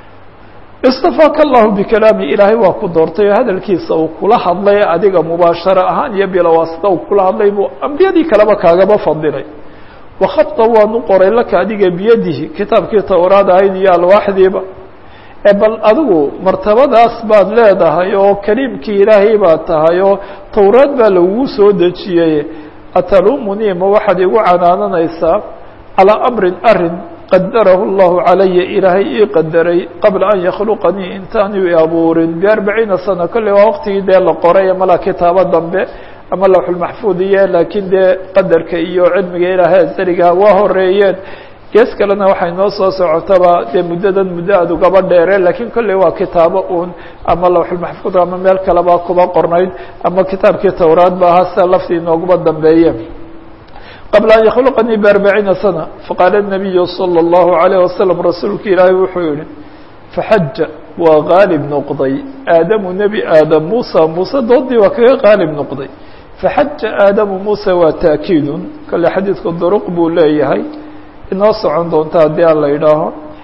istafaaka allahu bikalaami ilaahay waa ku doortay oo hadalkiisa uu kula hadlay adiga mubaashara ahaan iyo bilawaasita uu kula hadlay buu ambiyadii kaleba kaagaba fadilay wakhabta waanu qoray laka adiga biyadihi kitaabkii towraad ahayd iyo alwaaxdiiba e bal adigu martabadaas baad leedahay oo kaliimkii ilaahay baad tahay oo towraad baa lagugu soo dejiyey atalumunii ma waxaad igu canaananaysaa calىa amrin arin qadarahu اllahu calaya ilaahay ii qadaray qabla an yakhluqanii intaanu i abuurin biarbaciina sana kolley waa waqtigii dee la qoray mala kitaabo dambe ama lawxulmaxfuudiye laakiin dee qadarka iyo cilmiga ilaahay asariga waa horeeyeen gees kalena waxay noo soo socotaba dee muddadan muddo aad ugaba dheere laakiin kolley waa kitaabo uun ama lawxulmaxfuud ama meel kaleba kuba qornayd ama kitaabkii towraad ba ahaa sida laftii inooguma dambeeye qabla an yakhluqanii biarbaciina sana faqaala الnabiyu salى الlahu عalayه wasalam rasuulka ilaahay wuxuu yihi faxaja waa qaalib noqday aadamu nebi aadam musa muuse doodii waa kaga qaalib noqday faxaja aadamu musa waa taakiidun kale xadiidku duruq buu leeyahay inoo socon doonta haddii aan la idhaaho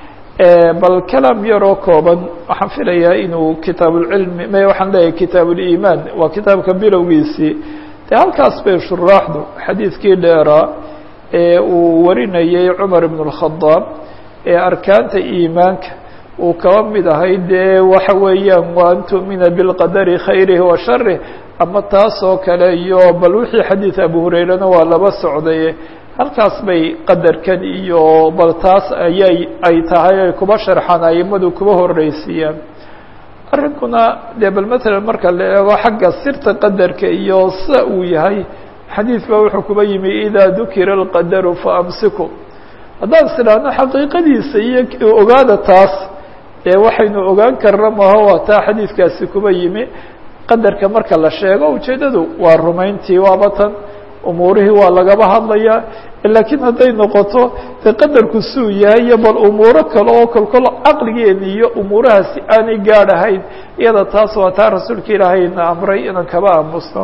bal kalaam yaroo kooban waxaan filayaa inuu kitaabulcilmi m waxaan leeyahay kitaabuliimaan waa kitaabka bilowgiisii dee halkaas bay shuraaxdu xadiidkii dheeraa ee uu warinayay cumar ibn اlkhadaab ee arkaanta iimaanka uu kaba mid ahay dee waxa weeyaan wa an tu'mina bilqadari khayrihi wa sharih ama taas oo kale iyo bal wixii xadiid abu hurayrana waa laba socday halkaas bay qadarkan iyo bal taas ayay ay tahay ay kuba sharxaan aimadu kuba horeysiiyaan arrinkuna dee bal matalan marka la eego xagga sirta qadarka iyo sida uu yahay xadiid baa wuxuu kuba yimi idaa dukira alqadaru faamsiku haddaan isidhaahno xaqiiqadiisa iyo ogaada taas dee waxaynu ogaan karna maho waa taa xadiidkaasi kuba yimi qadarka marka la sheego ujeeddadu waa rumayntii waaba tan umuurihii waa lagaba hadlayaa laakiin hadday noqoto dee qadarku suu yahay iyo bal umuuro kale oo kolkol caqligeeni iyo umuurahaasi aanay gaadh ahayn iyada taas waa taa rasuulka ilaahayna amray inaan kaba aamusno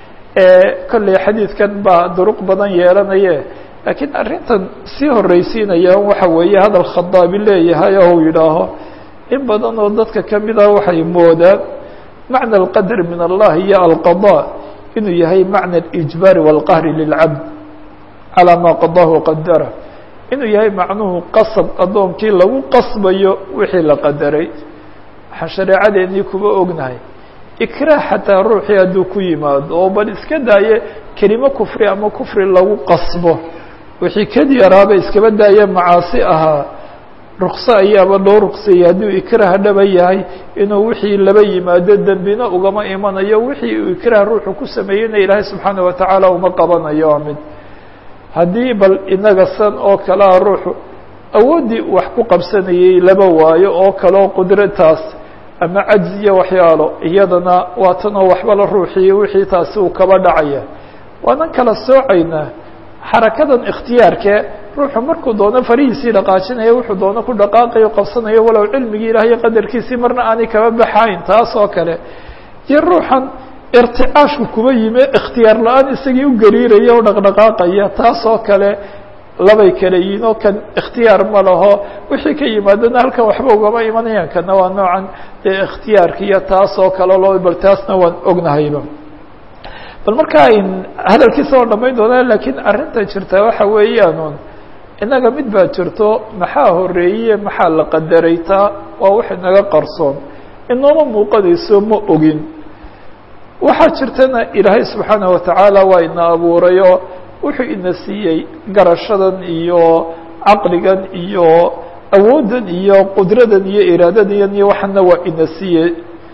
kolley xadiidkan baa duruq badan yeelanaye laakiin arrintan sii horeysiinaya waxa weeye hadal khadaabi leeyahay oo uu yidhaaho in badan oo dadka kamid ah waxay moodaan macna alqadr min allahi iyo alqada inuu yahay macna alijbaari wاlqahri lilcabd calaa maa qadahu qadara inuu yahay macnuhu qasab addoonkii lagu qasbayo wixii la qadaray waxaan shareecadeenii kuba ognahay ikraah xataa ruuxii hadduu ku yimaado oo bal iska daaye kelimo kufri ama kufri lagu qasbo wixii kedi yaraaba iskaba daaye macaasi ahaa rukso ayaaba loo ruqseeyey hadduu ikraah dhaba yahay inuu wixii laba yimaado dembina ugama imanayo wixii uu ikraah ruuxu ku sameeyeyna ilaahay subxaana watacaala uma qabanayo waa mid haddii bal inaga san oo kalea ruuxu awooddii wax ku qabsanayey laba waayo oo kaleo qudrataas ama cajzi iyo waxyaalo iyadana waa tanoo waxba la ruuxiye wixii taasi uu kaba dhacaya waanan kala soocaynaa xarakadan ikhtiyaarke ruuxu markuu doono farihiisii dhaqaajinaya wuxuu doono ku dhaqaaqayo qabsanayo walow cilmigii ilaah iyo qadarkiisii marna aanay kaba baxayn taas oo kale iyo ruuxan irticaashku kuba yime ikhtiyaar la-aan isagii u gariiraya o dhaqdhaqaaqaya taas oo kale labay kala yihiin oo kan ikhtiyaar ma laho wixii ka yimaadana halkan waxba ugama imanayaan kana waa noocan dee ikhtiyaarka iyo taas oo kale loo bal taasna waan ognahayba bal marka ayn hadalkiisa oo dhamayn doonaa laakiin arrinta jirta waxa weeyaan innaga mid baa jirto maxaa horeeye maxaa la qadaray taa waa wax inaga qarsoon inooma muuqanayso ma ogin waxaa jirtana ilaahay subxaanaه watacaala waa ina abuurayo wuxuu ina siiyey garashadan iyo caqligan iyo awooddan iyo qudradan iyo iraadadan iyo waxana waa ina siiyey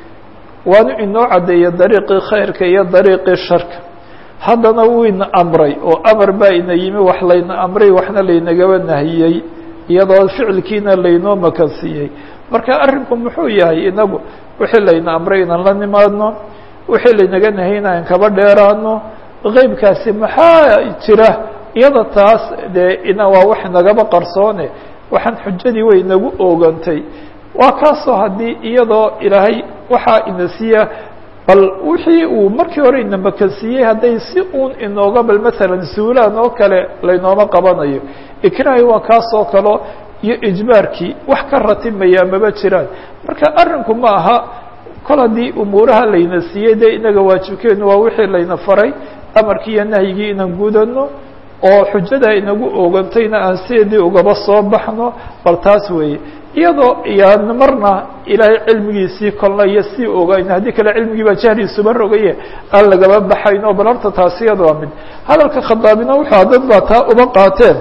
waanu inoo caddeeyey dariiqii khayrka iyo dariiqii sharka haddana wuu ina amray oo amar baa ina yimi wax layna amray waxna laynagaba nahiyey iyadoo ficilkiina laynoo makansiiyey marka arrinku muxuu yahay inagu wixii layna amray inaan la nimaadno wixii laynaga nahiyey inaan kaba dheeraano qeybkaasi maxaa jira iyada taas dee ina waa wax nagaba qarsoone waxaan xujadii way nagu oogantay waa kaasoo haddii iyadoo ilaahay waxaa ina siiya bal wixii uu markii hore ina makansiiyey hadday si uun inooga bal maalan suulaan oo kale laynooma qabanayo ikraahi waa kaas oo kalo iyo ijbaarkii wax ka ratimaya maba jiraan marka arrinku ma aha kol haddii umuuraha layna siiyey dee inaga waajibkeenu waa wixii layna faray amarkii iyo nahyigii inaan gudano oo xujada inagu ogantayna aan sideedii ugaba soo baxno bal taas weeye iyadoo iyaan marna ilaahay cilmigiisii kolna iyo sii ogayn haddii kale cilmigii baa jahliisuba rogaye aan lagaba baxayn oo bal horta taasi iyada waa mid hadalka khadaabina wuxuu dad baa taa uba qaateen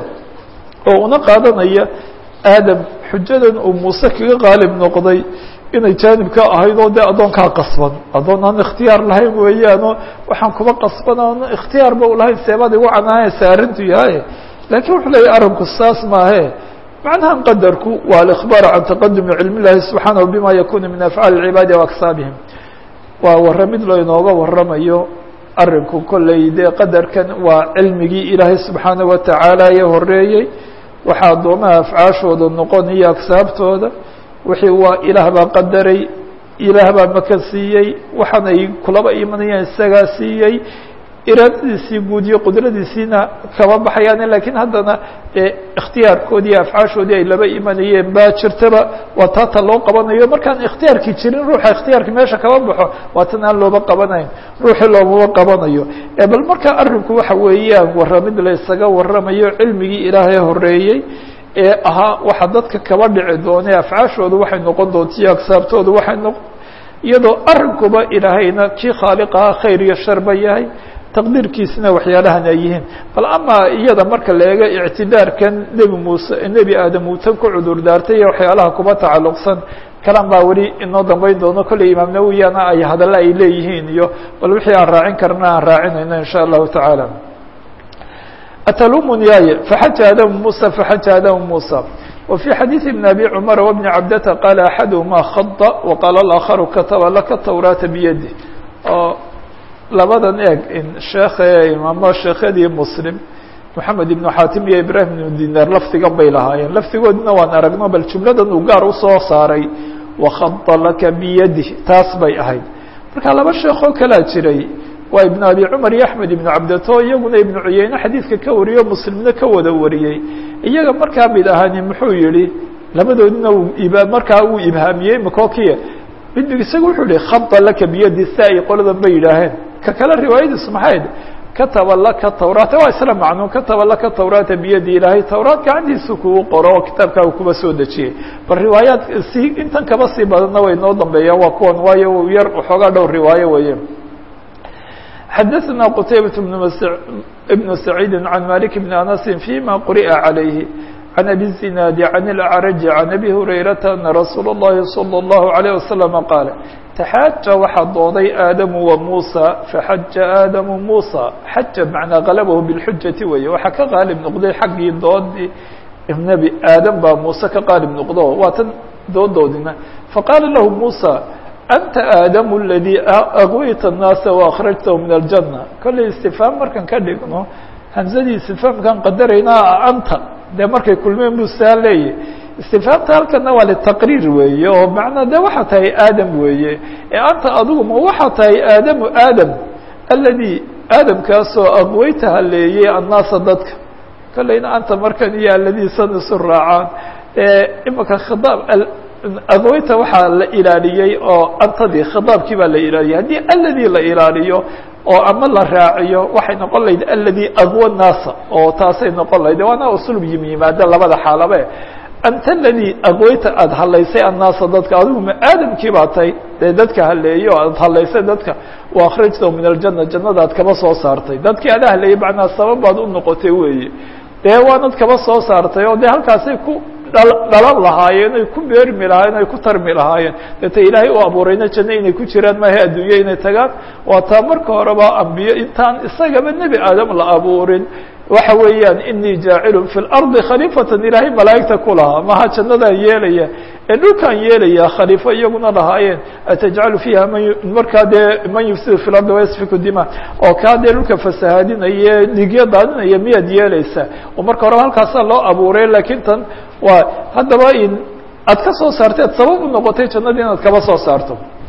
oo una qaadanaya aadam xujadan uu muuse kaga qaalib noqday inay jaanibka ahayd oo dee addoonkaa qasban addoon aan ikhtiyaar lahayn weeyaano waxaan kuba qasban oon ikhtiyaarba u lahayn seebad igu canaanaysa arrintu yahay laakiin wuxuu leeyahy arrinku saas maahe macnahan qadarku waa alikhbaar can taqadumi cilmi llahi subxaanahu bima yakunu min afcaali اlcibaadi wa aksaabihim waa warramid loo inooga warramayo arrinku kolley dee qadarkan waa cilmigii ilaahay subxaanaه watacaala ee horeeyey waxaa addoomaha afcaashooda noqonaya aksaabtooda wixii waa ilaah baa qadaray ilaah baa makan siiyey waxaanay kulaba imanayaan isagaa siiyey iraadadiisii guud iyo qudradiisiina kama baxayaan lakiin haddana ikhtiyaarkoodii afcaashoodii ay laba imanayeen baa jirtaba waa taata loo qabanayo markaan ikhtiyaarkii jirin ruuxa ikhtiyaarki meesha kama baxo waa tan aan looba qabanayn ruuxii loomaba qabanayo bal marka arrinku waxa weeyaan warramid la isaga warramayo cilmigii ilaahay horeeyey ee ahaa waxa dadka kaba dhici doonay afcaashoodu waxay noqon doonta iyo agsaabtoodu waxay noqon iyadoo arrinkuba ilaahayna kii khaaliqaha khayr iyo sharba yahay taqdiirkiisina waxyaalahan ay yihiin bal ama iyada marka la eego ictidaarkan nebi muuse nebi aadam uu tan ku cudur daartay iyo waxyaalaha kuba tacalluqsan kalan baa weli inoo dambeyn doono kolley imaam nawiyana ay hadalla ay leeyihiin iyo bal wixii aan raacin karna aan raacinayno in sha allahu tacaala atlumnyaye faxaja aadamu musa faxaja aadamu musa وفي xadيiث بن أbي cمر وبن cabdة qال أحadهma خط وqال الآخر kataba laka التwراaةa byadه oo labadan eeg sheekh imaamo sheekhyadii mslim محamed iبن xatim iyo ibrahim iبن dinar lafdigan bay lahaayeen lafdigoodina waan aragno bal jumladan uu gaar usoo saaray وkhaطa laka byadih taas bay ahayd marka laba sheekoo kalaa jiray waa iبن abi cmar iyo axmed iبن cabdato iyaguna iبن cuyeyne xadiidka ka wariyo muslimna ka wada wariyey iyaga markaa mid ahani muxuu yihi labadoodina markaa uu ibhaamiyey makokiya midbig isaga wuxuu yihi khada laka biyadi si ay qoladan ba yidhaaheen ka kale riwaayadiisu maxayd kataba laka tawraata waa isla macnuun kataba laka tawraata biyadi ilaahay tawraat gacantiisu kugu qoro oo kitaabkaaga kuba soo dejiyey bal riwaayaad si intan kaba sii badanna way noo dambeeyaan waa kuwan waayo yar waxoogaa dhowr riwaayo weeye xadaثna qتaybaة بن سacيid عan malik بn aنس فيma quri'a عalayه عan abi الزinaadi عan الأعrج عan abi هurayraةa أna rasuul الlahi صلى الlaه عليه وسلم qaal تaxaaja waxaa dooday aadamu وmuسى faxaja aadamu muسى xaja macnaa galabhu bاlxujaةi weeye waxaa ka qaalib noqday xaggii doodii nebi aadam baa muuse ka qaalib noqdo waa tan doodoodina faqaala lahu muسى anta aadamu aladii aqwayta الnaasa وakrajtahu min الjanة kollay istifhaam markan ka dhigno hamsadii istifhaamkan qadaraynaa anta dee markay kulmeen buu saa leeyahy istifhaamta halkana waa litaqriir weeye oo macnaa de waxaa tahay aadam weeye ee anta adigu ma waxaa tahay aadamu aadam aladii aadamkaasoo aqwayta haleeyey annaasa dadka kollayna anta markan iyo aladiisan isu raacaan imaka khidaab aqwayta waxaa la ilaaliyey oo antadii khidaabkii baa la ilaaliyey haddii aladii la ilaaliyo oo ama la raaciyo waxay noqon lahayd aladii aqwa naasa oo taasay noqon lahayd waana uslub yimi yimaada labada xaalabe anta aladii aqwayta aada halaysay annaasa dadka adigu ma aadamkii baa tay dee dadka haleeyey oo aada halaysay dadka wa akhrajtahu min aljana jannada aad kaba soo saartay dadkii ada haleeyey macnaa sabab baad u noqotay weeye dee waanad kaba soo saartay oo dee halkaasay ku dhalan lahaayeen ay ku beermi lahaayeen ay ku tarmi lahaayeen deeta ilaahay u abuurayna janno inay ku jiraan maaha adduunye inay tagaan waa taa marka horeba ambiyo intaan isagaba nebi aadam la abuurin waxa weeyaan inii jaacilun fi lardi khaliifatan ilaahay malaa'igta ku lahaa maha jannadaan yeelaya ee dhulkaan yeelaya khaliifo iyaguna lahaayeen atajcalu fiiha man markaa dee man yufsidu fi lardi wayasfiku dima oo kaa dee dhulka fasahaadinaya dhigyo daadinaya miyaad yeeleysaa oo marka horeba halkaasaa loo abuuray laakiin tan waa haddaba in aad ka soo saartay ad sabab u noqotay jannadii inaad kaba soo saarto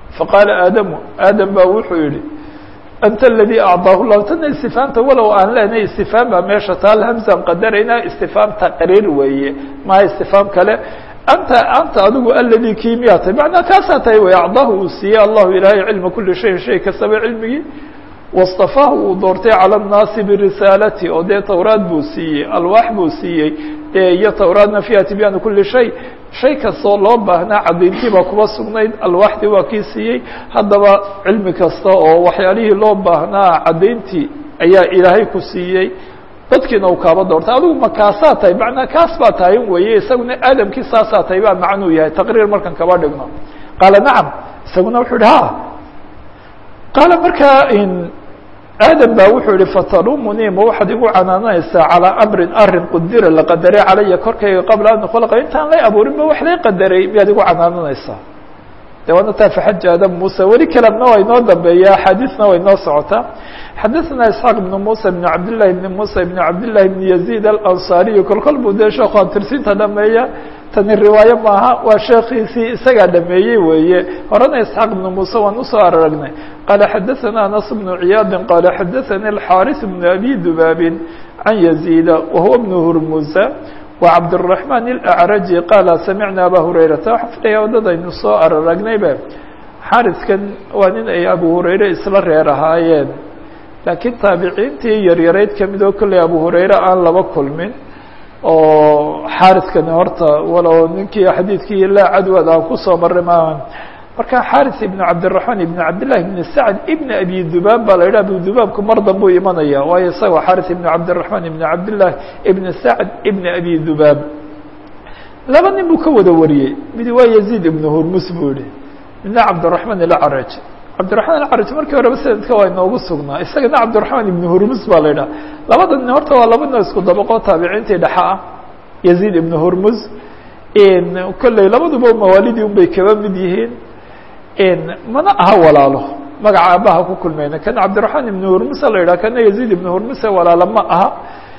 faqaala aadamu aadam baa wuxuu yihi anta aladii acdaahu llahu tana istifaamta walow aan leenahay istifaam baa meesha taal hamsan qadarayna istifaam taqriir weeye maha istifaam kale anta anta adigu aladii kii miyaa tahay macnaa kaasaa tahay wey acdaahu uu siiyey allahu ilaahay cilma kuli shayin shay kastaba cilmigii wastafaahu uu doortay cala annaasi birisaalati oo dee towraad buu siiyey alwaax buu siiyey iyo towraadna fiiha tibyaanu kuli shay shay kastoo loo baahnaa caddayntii baa kuba sugnayd alwaaxdii waa kii siiyey haddaba cilmi kasta oo waxyaalihii loo baahnaa caddayntii ayaa ilaahay ku siiyey dadkiina uu kaaba doortay adigu ma kaasaa tahay macnaa kaas baa tahay weeye isaguna aadamkii saasaa tahay baa macnuu yahay taqriir markan kaba dhigno qaala nacam isaguna wuxuu yihi ha qaala markaa aadam baa wuxuu yihi fatalumunii ma waxaad igu canaananaysaa calىa amrin arin qudira la qadaray calaya korkayga qabla an khulaqa intaan lay abuurin ba wax lay qadaray miyaad igu canaananaysaa de waana taa faxaja aadam musa weli kalamna waa inoo dambeeya axaadiisna way inoo socotaa xadaثna isxaaq ibn musa ibn cabdillahi ibn musa ibn cabdillahi ibn yaziid alanصariyu kolkol buu dee sheekhu antirsinta dhameeya tani riwaayo maaha waa sheekiisii isagaa dhameeyey weeye horena isxaaq ibn muuse waan usoo aragnay qaala xadaثana anas bnu ciyaadi qaala xadaثani alxaariث bn abi dubaabin can yaziida wahuwa bn hurmuza wacabdالرaحman الأعraji qaala samicna aba hurayrata waxaa filaya wadadaynu soo aragnaybe xaariskan waa nin ay abu hurayre isla reer ahaayeen laakiin taabiciintii yaryarayd kamid oo kolley abu hurayre aan laba kulmin oo xaariskani horta walow ninkii xadiidkii laa cadwad aan kusoo maray maaha marka xaris ibn cabdالرaحman ibn cabdillahi ibn sacd ibn abi dubaab baa la yidhah abu dubaabku mar danbuu imanaya waayo isagoo xaris ibn cabdالرaحman ibn cabdillahi ibn sacd ibn abi dubaab laba nin buu ka wada wariyey mid waa yaziid ibn hurmus buu yihi midna cabdالرaحman alacraj cabdالرaحman alacraj markii horeba sanadka waa inoogu sugnaa isagana cabdالرaحman ibn hurmus baa la yidhaha labada nin horta waa laba nin isku dabaqoo taabiciintii dhexa ah yaziid ibn hurmus kolley labaduba mawaalidii un bay kaba mid yihiin mana aha walaalo magaca aabaha ku kulmayna kan cabdالرaحman ibn hurmusa la yidhah kana yaziid ibn hurmusa walaalo ma aha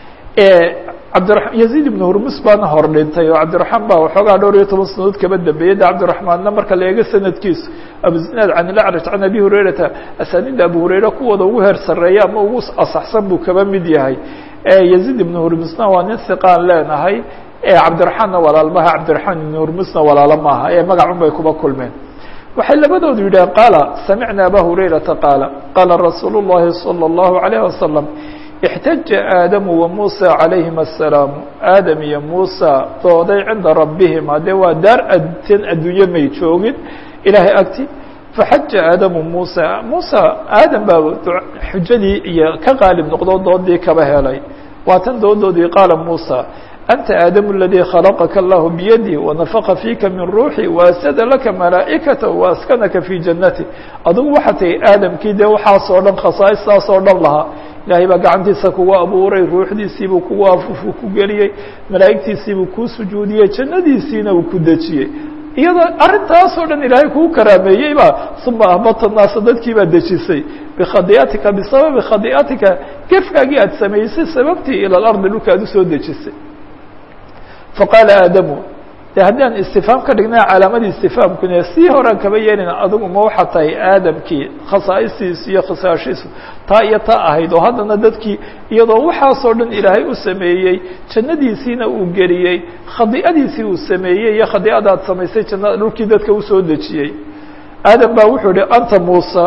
cabdira yaziid ibn hurmus baana hor dhintay oo cabdiraحmaan baa waxoogaa dhowr iyo toban sanadood kaba dambeeyey de cabdiraحmaanna marka la eego sanadkiisu abuzinaad can ilacraj can abi hurayrata asaaniida abu hurayra kuwooda ugu heer sareeya ama ugu asaxsan buu kaba mid yahay yaziid ibn hurmusna waa nin hiqaan leenahay cabdiraحmaanna walaal maaha cabdiraحmaan ibn hurmusna walaalo maaha ee magacun bay kuba kulmeen waxay labadoodu yidhahen qaala samicna aba hurayrata qaala qaala rasuul الlahi salى الlahu عalيه wasalam اxtaja aadamu wa musa calayhima الsalaamu aadam iyo muusa dooday cinda rabbihima dee waa daar adtan adduunye may joogin ilaahay agti faxaja aadamu muusa muusa aadam baa xujadii iyo ka qaalib noqdo doodii kaba helay waa tan doodoodii qaala muusa أnta aadamu اladii khalaqaka اllahu biyadi wanafqa fiika min ruuxi waasada laka malaa'ikata waaskanaka fii janati adugu waxaa tahay aadamkii dee waxaasoo dhan khasaa'istaasoo dhan lahaa ilaahay baa gacantiisa kugu abuuray ruuxdiisiibuu kugu afufu ku geliyey malaa'igtiisiibuu kuu sujuudiyey jannadiisiina uu ku dejiyey iyadoo arrintaasoo dhan ilaahay kuu karaameeyey baa uma ahbata naasa dadkii baa dejisay bikhadiiatika bisababi khadiiatika gefkaagii aad samaysay sababtii ilى اlardi dhulka aad usoo dejisay faqaala aadamu de haddaan istifaam ka dhignaa calaamadii istifaamkuna sii horaan kaba yeelina adigu ma waxaa tahay aadamkii khasaa'istiisu iyo khisaashiisu taa iyo taa ahayd oo haddana dadkii iyadoo waxaasoo dhan ilaahay u sameeyey jannadiisiina uu geliyey khadiicadiisii uu sameeyey iyo khadiicada aad samaysay jannada dhulkii dadka usoo dejiyey aadam baa wuxuu ihi anta muusa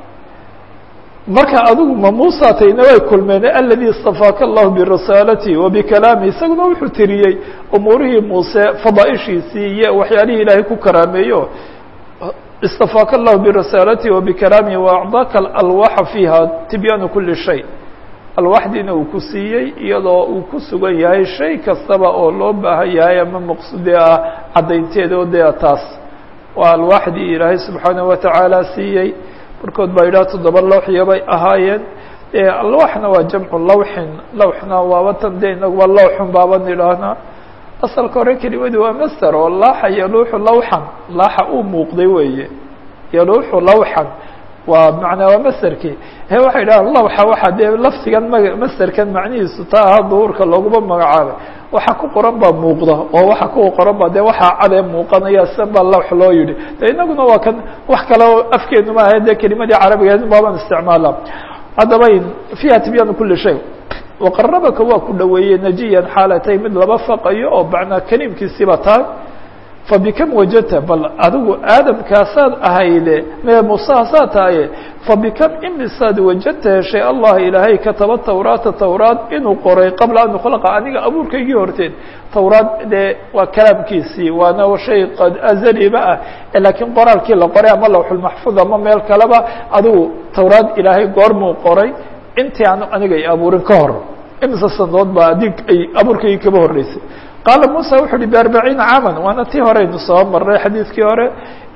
marka adigu ma muusa tayna way kulmeen aladii istafaaka allahu birisaalati wa bikalaami isaguna wuxuu tiriyey umuurihii muuse fadaaishiisii iyo waxyaalihii ilaahay ku karaameeyo istafaaka allahu birisaalati wa bikalaami waacdaaka alwaxa fiiha tibyaanu kuli shay alwaxdiina uu ku siiyey iyadoo uu ku sugan yahay shay kastaba oo loo baahan yahay ama maqsuudi ah caddaynteeda oo dee taas waa alwaxdii ilaahay subxaanahu watacaala siiyey markood baa yidhaha toddoba lawxiya bay ahaayeen alwaxna waa jamcu lawxin lawxna waaba tan de inaguba lawxun baaban idhaahnaa asalka hore kelimadu waa master oo laaxa yaluuxu lawxan laaxa uu muuqday weeye yaluuxu lawxan waa manaa waa masderkii he waxay dhahaan lawxa waxa dee lafdigan ma masderkan macnihiisu taa aha duhuurka looguma magacaabay waxa ku qoran baa muuqda oo waxa ku qoran ba dee waxaa cadee muuqanaya sidan baa lawx loo yidhi de inaguna waa kan wax kale oo afkeenu ma ahayn dee kelimadii carabigeed baaban isticmaala haddaba fiiha tibyaanu kuli shay waqarabaka waa ku dhaweeyey najiyan xaalatay mid laba faqayo oo macnaa kaliimkiisiiba tahay fabikam wajadta bal adigu aadamkaasaad ahayde mee musaasaad tahaye fabikam imisaad wajadta heshay allah ilaahay kataba tawraata tawraad inuu qoray qabla an yukhlaqa aniga abuurkaygii horteed tawraad dee waa kalaamkiisii waana shay qad azaliba ah laakiin qoraalkii la qoray ama lawxulmaxfuud ama meel kaleba adigu tawraad ilaahay goormuu qoray intii aan aniga ay abuurin ka hor imisa sanadood baa adig ay abuurkaygii kaba horreysay qaala musa wuxu uhi biarbaciina caaman waana tii horeynu soo marnay xadiidkii hore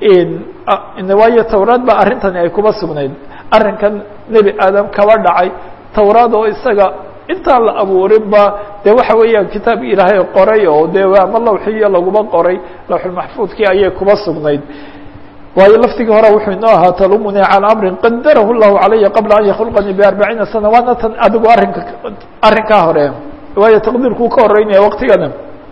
waayo tawraad baa arrintani ay kuba sugnayd arrinkan nebi aadam kaba dhacay tawraad oo isaga intaan la abuurin ba dee waxa weeyaan kitaab ilaahay qoray oo dee ama lawxiyo laguma qoray lawxulmaxfuudkii ayay kuba sugnayd waayo laftigii hore wuxuu inoo ahaa talumuni calى amrin qadarahu llahu calaya qabla an yakhluqanii biarbaciina sana waana tan adigu arrinka arrinkaa hore waayo taqdiirkuu ka horeynaya waqtigana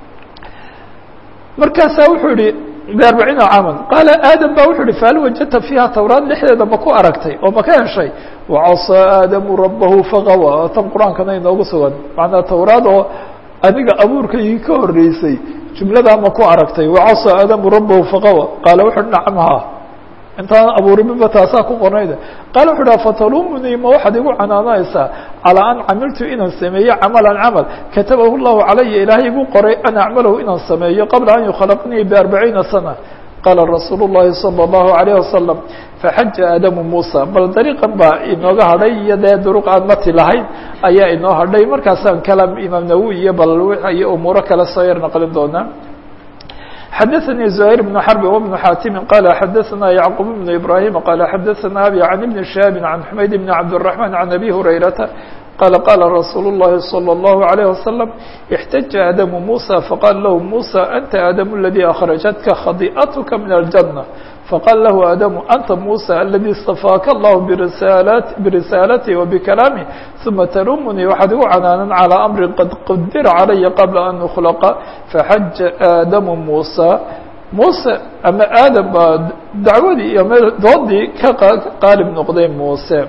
markaasaa wuxuu yihi biarbaciina caaman qaala aadam ba wuxuu yihi fahal wajadta fiiha tawraad dhexdeeda ma ku aragtay oo ma ka heshay wacasaa aadamu rabahu fagawa tan qur-aankana inoogu sugan macnaa tawraad oo adiga abuurkaygii ka horeysay jumladaa ma ku aragtay wacasaa aadamu rabahu fagawa qaala wuxu uhi nacam ha intaan abuurinba taasaa ku qornayda qaala wuxu uhi fatalumnii ma waxaad igu canaanaysaa calىa an camiltu inaan sameeyo camalan camal katabahu llahu calaya ilaahay igu qoray an acmalahu inaan sameeyo qabla an yukhalaqnii biarbaciina sana qaala rasuulu llahi salى اllahu alayh wasalam faxaja aadamu muusa bal dariiqan baa inooga hadhay iyo dee duruq aan mati lahayn ayaa inoo hadhay markaasaan kalaam imaam nawowi iyo bal iyo umuuro kale soo yar naqlin doonaa xadaثnي زهير بن حرب وبن xاtم qال xadaثna يعقوب بن إبراهيم qال xadaثna أbي عن بن شهاب عن حمayd بن عبدالرحمن عن أbي هريرةa qال qال رsuuل اللhi صلى الله عليه وسلم احتج آdم موسى فqال lh موسى أنت آdم الذي أخرجتka khطيئتka من الجنة فqال lh آdم أنت موسى الذي اصطفاك الله برساaلتي وبكلامه ثuمa تلuمني waxaad igu canaanan على أمر qad qdira عalaya qبلa أن يخلق فxج آdم موسى موسى ama aadam baa dacwadii iyo doodii ka qaalib noqday موسى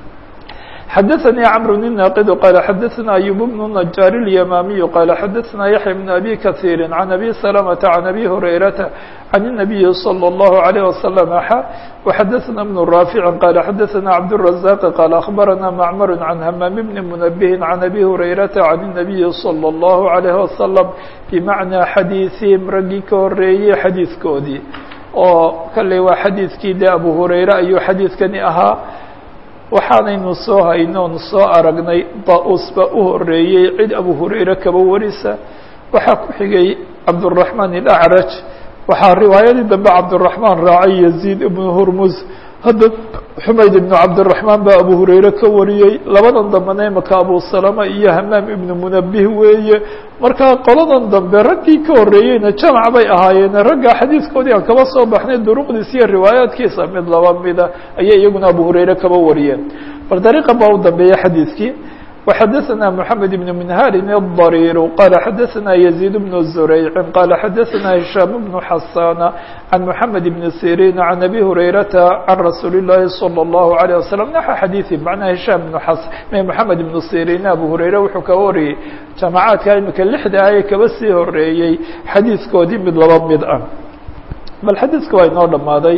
xadaثnي cمر الناqd qال xadaثna أيوب بن نجار اليمامي qال xadaثna يحيى بن أbي كثير عن أbي سلمة عن أbي هريرة عن النبي صلى الله عليه وسلم وxadaثna بن رافع qال xadaثna عبدالرزاق qال أخبرنا معمر عن همام بن منبه عن أbي هريرة عن النبي صلى الله عليه وسلم بمعنى xadيiثiهim raggii ka horeeyey xadiiثkoodii oo kale waa xadiiثkii de أbو هريرة ayuu xadiiثkani ahaa waxaanaynu soo haynoon soo aragnay da-us baa u horeeyey cid abu hurayre kaba warisa waxaa ku xigay cabdالرaحmaan الأcraj waxaa riwaayadii dambe cabdالرaحmaan raacay yaزيid ibnu hurmuz hadda xumayd ibnu cabdالرaحmaan baa abu hurayre ka wariyey labadan dambena imaka abu salama iyo hamaam ibnu munabih weeye markaa qoladan dambe raggii ka horeeyeyna jamac bay ahaayeen ragga xadiiskoodii aan kaba soo baxnay duruqdiisa iyo riwaayaadkiisa mid laba mida ayay iyaguna abu hurayre kaba wariyeen bal dariiqa baa u dambeeya xadiiskii وxadaثna محamed بن منhاri الضريr qال xadaثna يزيد بن زريع qال xadaثna هiشhام بن حسان عن محamed بن سيrين عن أbي هريرة عن رasuuل اللhi صلى الله عليه وسلم نحو xadيثi معنaa هiشhام بن محamed بن سيrين abu هurayre wuxuu ka wariyey جamacaadka imika لixda aye kaba sii horeeyey xadiiskoodii mid laba mid ah bal xadiiska waa inoo dhamaaday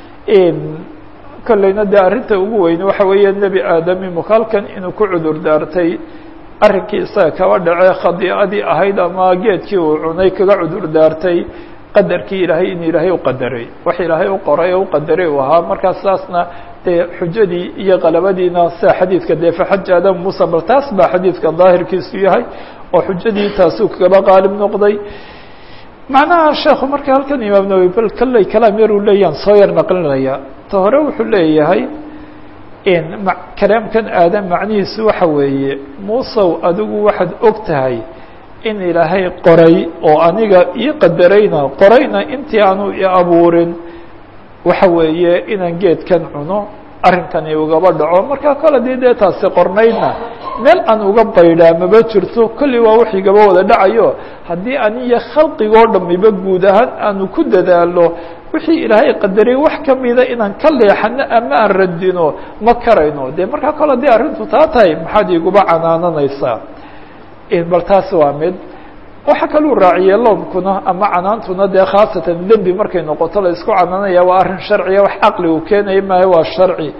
kolleyna dee arrinta ugu weyne waxa weeye nebi aadam imika halkan inuu ku cudur daartay arrinkii isaga kaba dhacee khadiicadii ahayd ama geedkii uu cunay kaga cudur daartay qadarkii ilaahay in ilaahay u qadaray wax ilaahay u qoray oo u qadaray uu ahaa markaas saasna dee xujadii iyo qalabadiina sida xadiidka dee faxaja aadam muusa bal taas baa xadiidka daahirkiisu yahay oo xujadii taasuu kaba qaalib noqday macnaha sheekhu marka halkan imaam nawowi bal kalley kalaam yar uu leeyaan soo yar naqlinaya ta hore wuxuu leeyahay in kalaamkan aadam macnihiisu waxa weeye muusow adigu waxaad og tahay in ilaahay qoray oo aniga ii qadarayna qorayna intii aanu i abuurin waxa weeye inaan geedkan cuno arrinkani ugaba dhaco markaa kole dii dee taasi qornaydna meel aan uga baydhaa maba jirto kolley waa wax igaba wada dhacayo haddii aniyo khalqigoo dhamiba guud ahaan aanu ku dadaalo wixii ilaahay qadariyey wax kamida inaan ka leexano ama aan radino ma karayno dee markaa kole dii arrintu taa tahay maxaad iguba canaananaysaa bal taasi waa mid waxa kaluu raaciye loomkuna ama canaantuna dee khaasatan dembi markay noqoto la isku canaanaya waa arrin sharciya wax caqli uu keenaya maayo waa sharci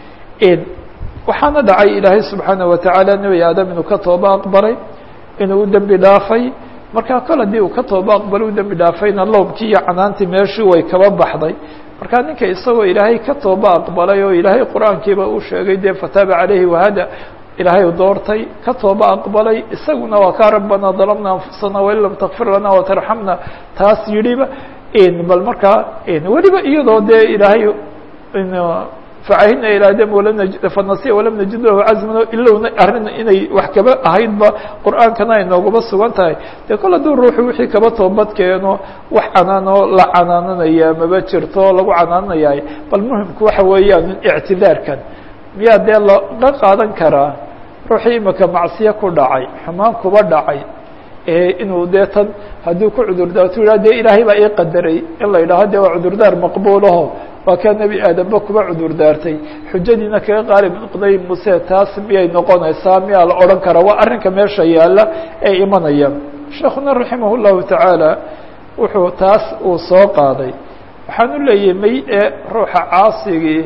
waxaana dhacay ilaahay subxaanaه watacaala nebi aadam inuu ka tooba aqbalay inuu u dembi dhaafay markaa kol haddii uu ka tooba aqbalay u dembi dhaafayna loomkii iyo canaantii meeshii way kaba baxday markaa ninka isagoo ilaahay ka tooba aqbalay oo ilaahay qur-aankiiba uu sheegay dee fataaba calayhi wahada ilaahay doortay ka tooba aqbalay isaguna waa ka rabbana dalamna anfusana wain lam takfir lana watarxamna taas yidhiba bal markaa weliba iyadoo dee ilaahay facahidna ilى adam walam najid fanasiya walam najid lahu cazman ilowna arrin inay wax kaba ahaydba qur'aankana ay noogaba sugan tahay dee kol hadduu ruuxu wixii kaba toobad keeno wax canaanoo la canaananaya maba jirto lagu canaananayaay bal muhimku waxa weeyaan ictidaarkan miyaa dee laga qaadan karaa ruuxii imika macsiye ku dhacay xumaan kuba dhacay inuu dee tan hadduu ku cudurdaarto yidhah dee ilaahay baa ii qadaray in la yidhaaho dee waa cudurdaar maqbuulaho waa kaa nebi aadamba kuba cudur daartay xujadiina kaga qaalib noqday muse taas miyay noqonaysaa miyaa la odhan karaa waa arrinka meesha yaalla ee imanaya sheekuna raximah llahu tacaala wuxuu taas uu soo qaaday waxaan u leeyahay may ee ruuxa caasigii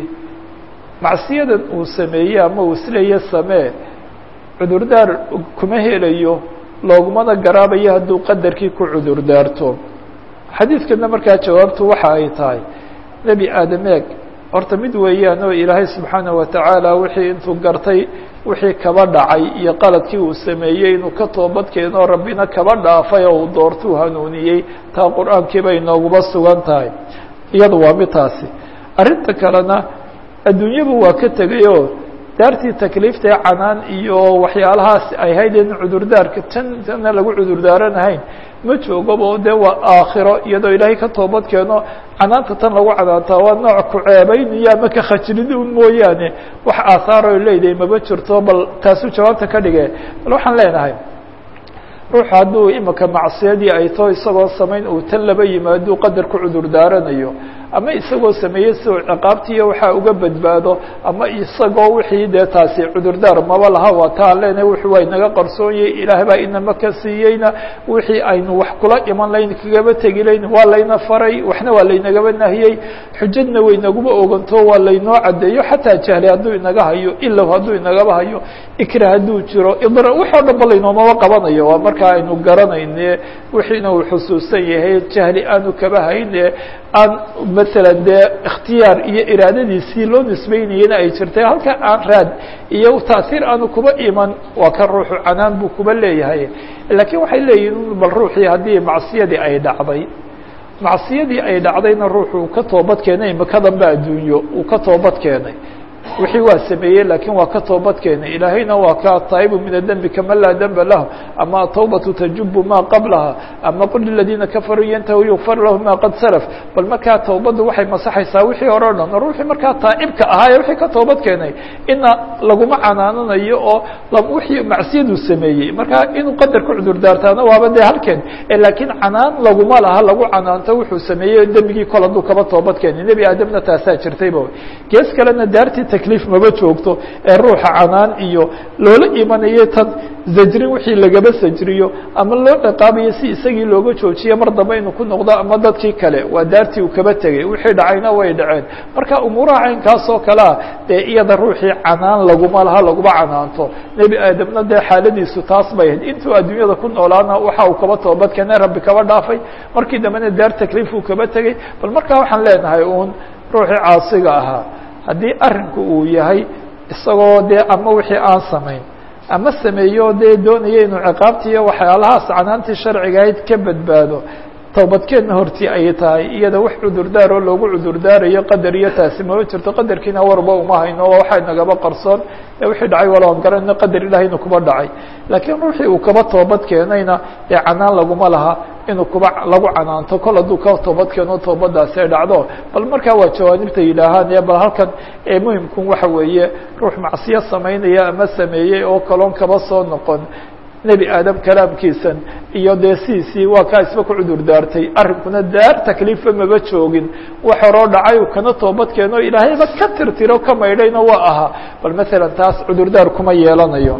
macsiyadan uu sameeyey ama uu isleeya samee cudurdaar kuma helayo loogumana garaabayo hadduu qadarkii ku cudur daarto xadiidkana markaa jawaabtu waxa ay tahay nebi aadameeg horta mid weeyaan oo ilaahay subxaanaه watacaala wixii intuu gartay wixii kaba dhacay iyo qaladkii uu sameeyey inuu ka toobad keeno rabbina kaba dhaafay oo uu doortuu hanuuniyey taa qur-aankii bay nooguba sugan tahay iyadu waa mid taasi arrinta kalena adduunyaba waa ka tegayoo daartii takliiftae canaan iyo waxyaalahaas ay hayd in cudurdaarka tan tana lagu cudurdaaranahayn ma joogaba dee waa aakhiro iyadoo ilaahay ka toobad keeno canaanta tan lagu canaantaa waa nooc ku ceebayniyo ama ka khajlid un mooyaane wax aahaaro leedahay maba jirto bal taasuu jawaabta ka dhige bal waxaan leenahay ruuxu hadduu imika macsiyadii ay too isagoo samayn uu tan laba yimaado qadar ku cudurdaaranayo ama isagoo sameeyey si uu ciqaabtiiyo waxaa uga badbaado ama isagoo wixii dee taasi cudurdaar maba laha waa taan leenahay wuxuu waa inaga qarsoonyay ilaah baa inama ka siiyeyna wixii aynu wax kula iman layn kagaba tegi layn waa layna faray waxna waa laynagaba nahiyey xujadna waynaguma oganto waa laynoo caddeeyo xataa jahli hadduu inaga hayo ilow hadduu inagaba hayo ikra hadduu jiro idra wix oo dhan ba laynoomaba qabanayo waa markaa aynu garanayne wixiina uu xusuusan yahay jahli aanu kaba hayne aan masalan dee ikhtiyaar iyo iraadadiisii loo nisbeynayena ay jirtay halka aan raad iyo taasiir aanu kuba iman waa kan ruuxu canaan buu kuba leeyahay laakiin waxay leeyihin bal ruuxii haddii macsiyadii ay dhacday macsiyadii ay dhacdayna ruuxu uu ka toobad keenay makadanba adduunyo uu ka toobad keenay wixii waa sameeyey laakiin waa ka toobad keenay ilaahayna waa ka taa'ibu min adembi kama laa demba lahu ama atawbatu tajubu ma qablaha ama qul liladiina kafaruu yantahu yugfar lahu ma qad salaf bal markaa tawbaddu waxay masaxaysaa wixii hore o dhan ruuxii markaa taa'ibka ahaa ee wixii ka toobad keenay ina laguma canaananayo oo wixii macsiyaduu sameeyey markaa inuu qadar ku cudur daartaana waaba dee halkeen laakiin canaan laguma laha lagu canaanto wuxuu sameeyey dembigii kol hadduu kaba toobad keenay nebi aadamna taasaa jirtayba gees kalena daartii takliif maba joogto ee ruuxa canaan iyo loola imanayo tan zajrin wixii lagaba sajriyo ama loo dhaqaabayo si isagii looga joojiyo mar dambe inuu ku noqdo ama dadkii kale waa daartii uu kaba tegay wixii dhacayna way dhaceen marka umuuraha caynkaas oo kalea dee iyada ruuxii canaan laguma laha laguma canaanto nebi aadamna dee xaaladiisu taas bay ahayd intuu adduunyada ku noolaana waxa uu kaba toobad keenay rabbi kaba dhaafay markii dambena daar takliif uu kaba tegay bal markaa waxaan leenahay uun ruuxii caasiga ahaa haddii arrinku uu yahay isagoo dee ama wixii aan samayn ama sameeyo dee doonaya inuu ciqaabtiiyo waxyaalahaas canaantii sharciga ahayd ka badbaado towbadkeedna hortii ay tahay iyada wax cudurdaar oo loogu cudurdaarayo qadar iyo taasi mama jirto qadarkiina warba uma hayno oo waxay nagaba qarsoon ee wixii dhacay waloan garanayno qadar ilaahayna kuba dhacay laakiin ruuxii uu kaba toobad keenayna ee canaan laguma laha inuu kuba lagu canaanto kol hadduu ka toobad keeno toobadaasi ay dhacdo bal markaa waa jawaanibta yidhaahaan ee bal halkan ee muhimkun waxa weeye ruux macsiyo samaynaya ama sameeyey oo kaloon kaba soo noqon nebi aadam kalaamkiisan iyo dee siisii waa kaa isba ku cudur daartay arrinkuna daar takliifa maba joogin wax horoo dhacay uu kana toobad keeno ilaahayba ka tirtiro ka maydhayna waa ahaa bal masalan taas cudurdaar kuma yeelanayo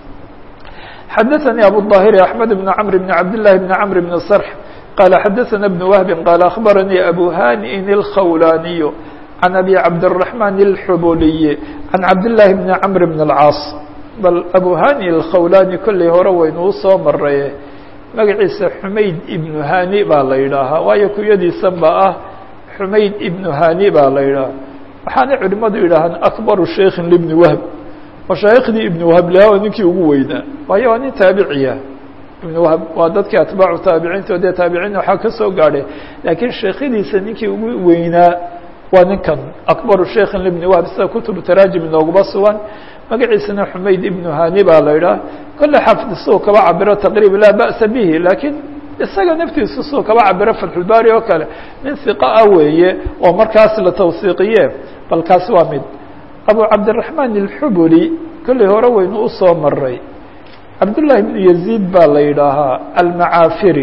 xadaثnي abu الظاhir أحmed بن cمr بن cabd للahi بن cمr بن صrح qال xadaثna بن وهب qال أخbarnي أbو hاniء الkhawlاني عن أbي cabdالرحمن الxboliي عن cabd للahi بن cمr بن الcاaص bal abu hani الkhawlani kolley hore waynuu soo maray magaciisa xumayd ibnu hani baa la yidhaahaa waayo kuyadiisan ba ah xumayd ibnu hani baa la yidhaaha waxaana culimadu yidhaahaan akbaru sheikhin libni wahb mashaayikhdii ibnu wahb lahaa waa ninkii ugu weynaa waayo waa nin taabiciya ibnu wahb waa dadkii atbaacu taabiciinta o dee taabiciinna waxaa ka soo gaadhay laakiin sheekhadiisa ninkii ugu weynaa waa ninkan akbaru sheikhin libni wahb sida kutubu taraajim inooguma sugan magaciisana xumayd ibnu hani baa la yidhaha kolle xafid suu kaba cabiro taqriib laa ba'sa bihi laakiin isaga naftiisu suu kaba cabiro fatxulbaari oo kale nin hiqa ah weeye oo markaas la tawsiiqiye bal kaasi waa mid abu cabdiraxmaan alxubuli kolley hore waynu usoo maray cabdullaahi ibnu yaziid baa la yidhaahaa almacaafiri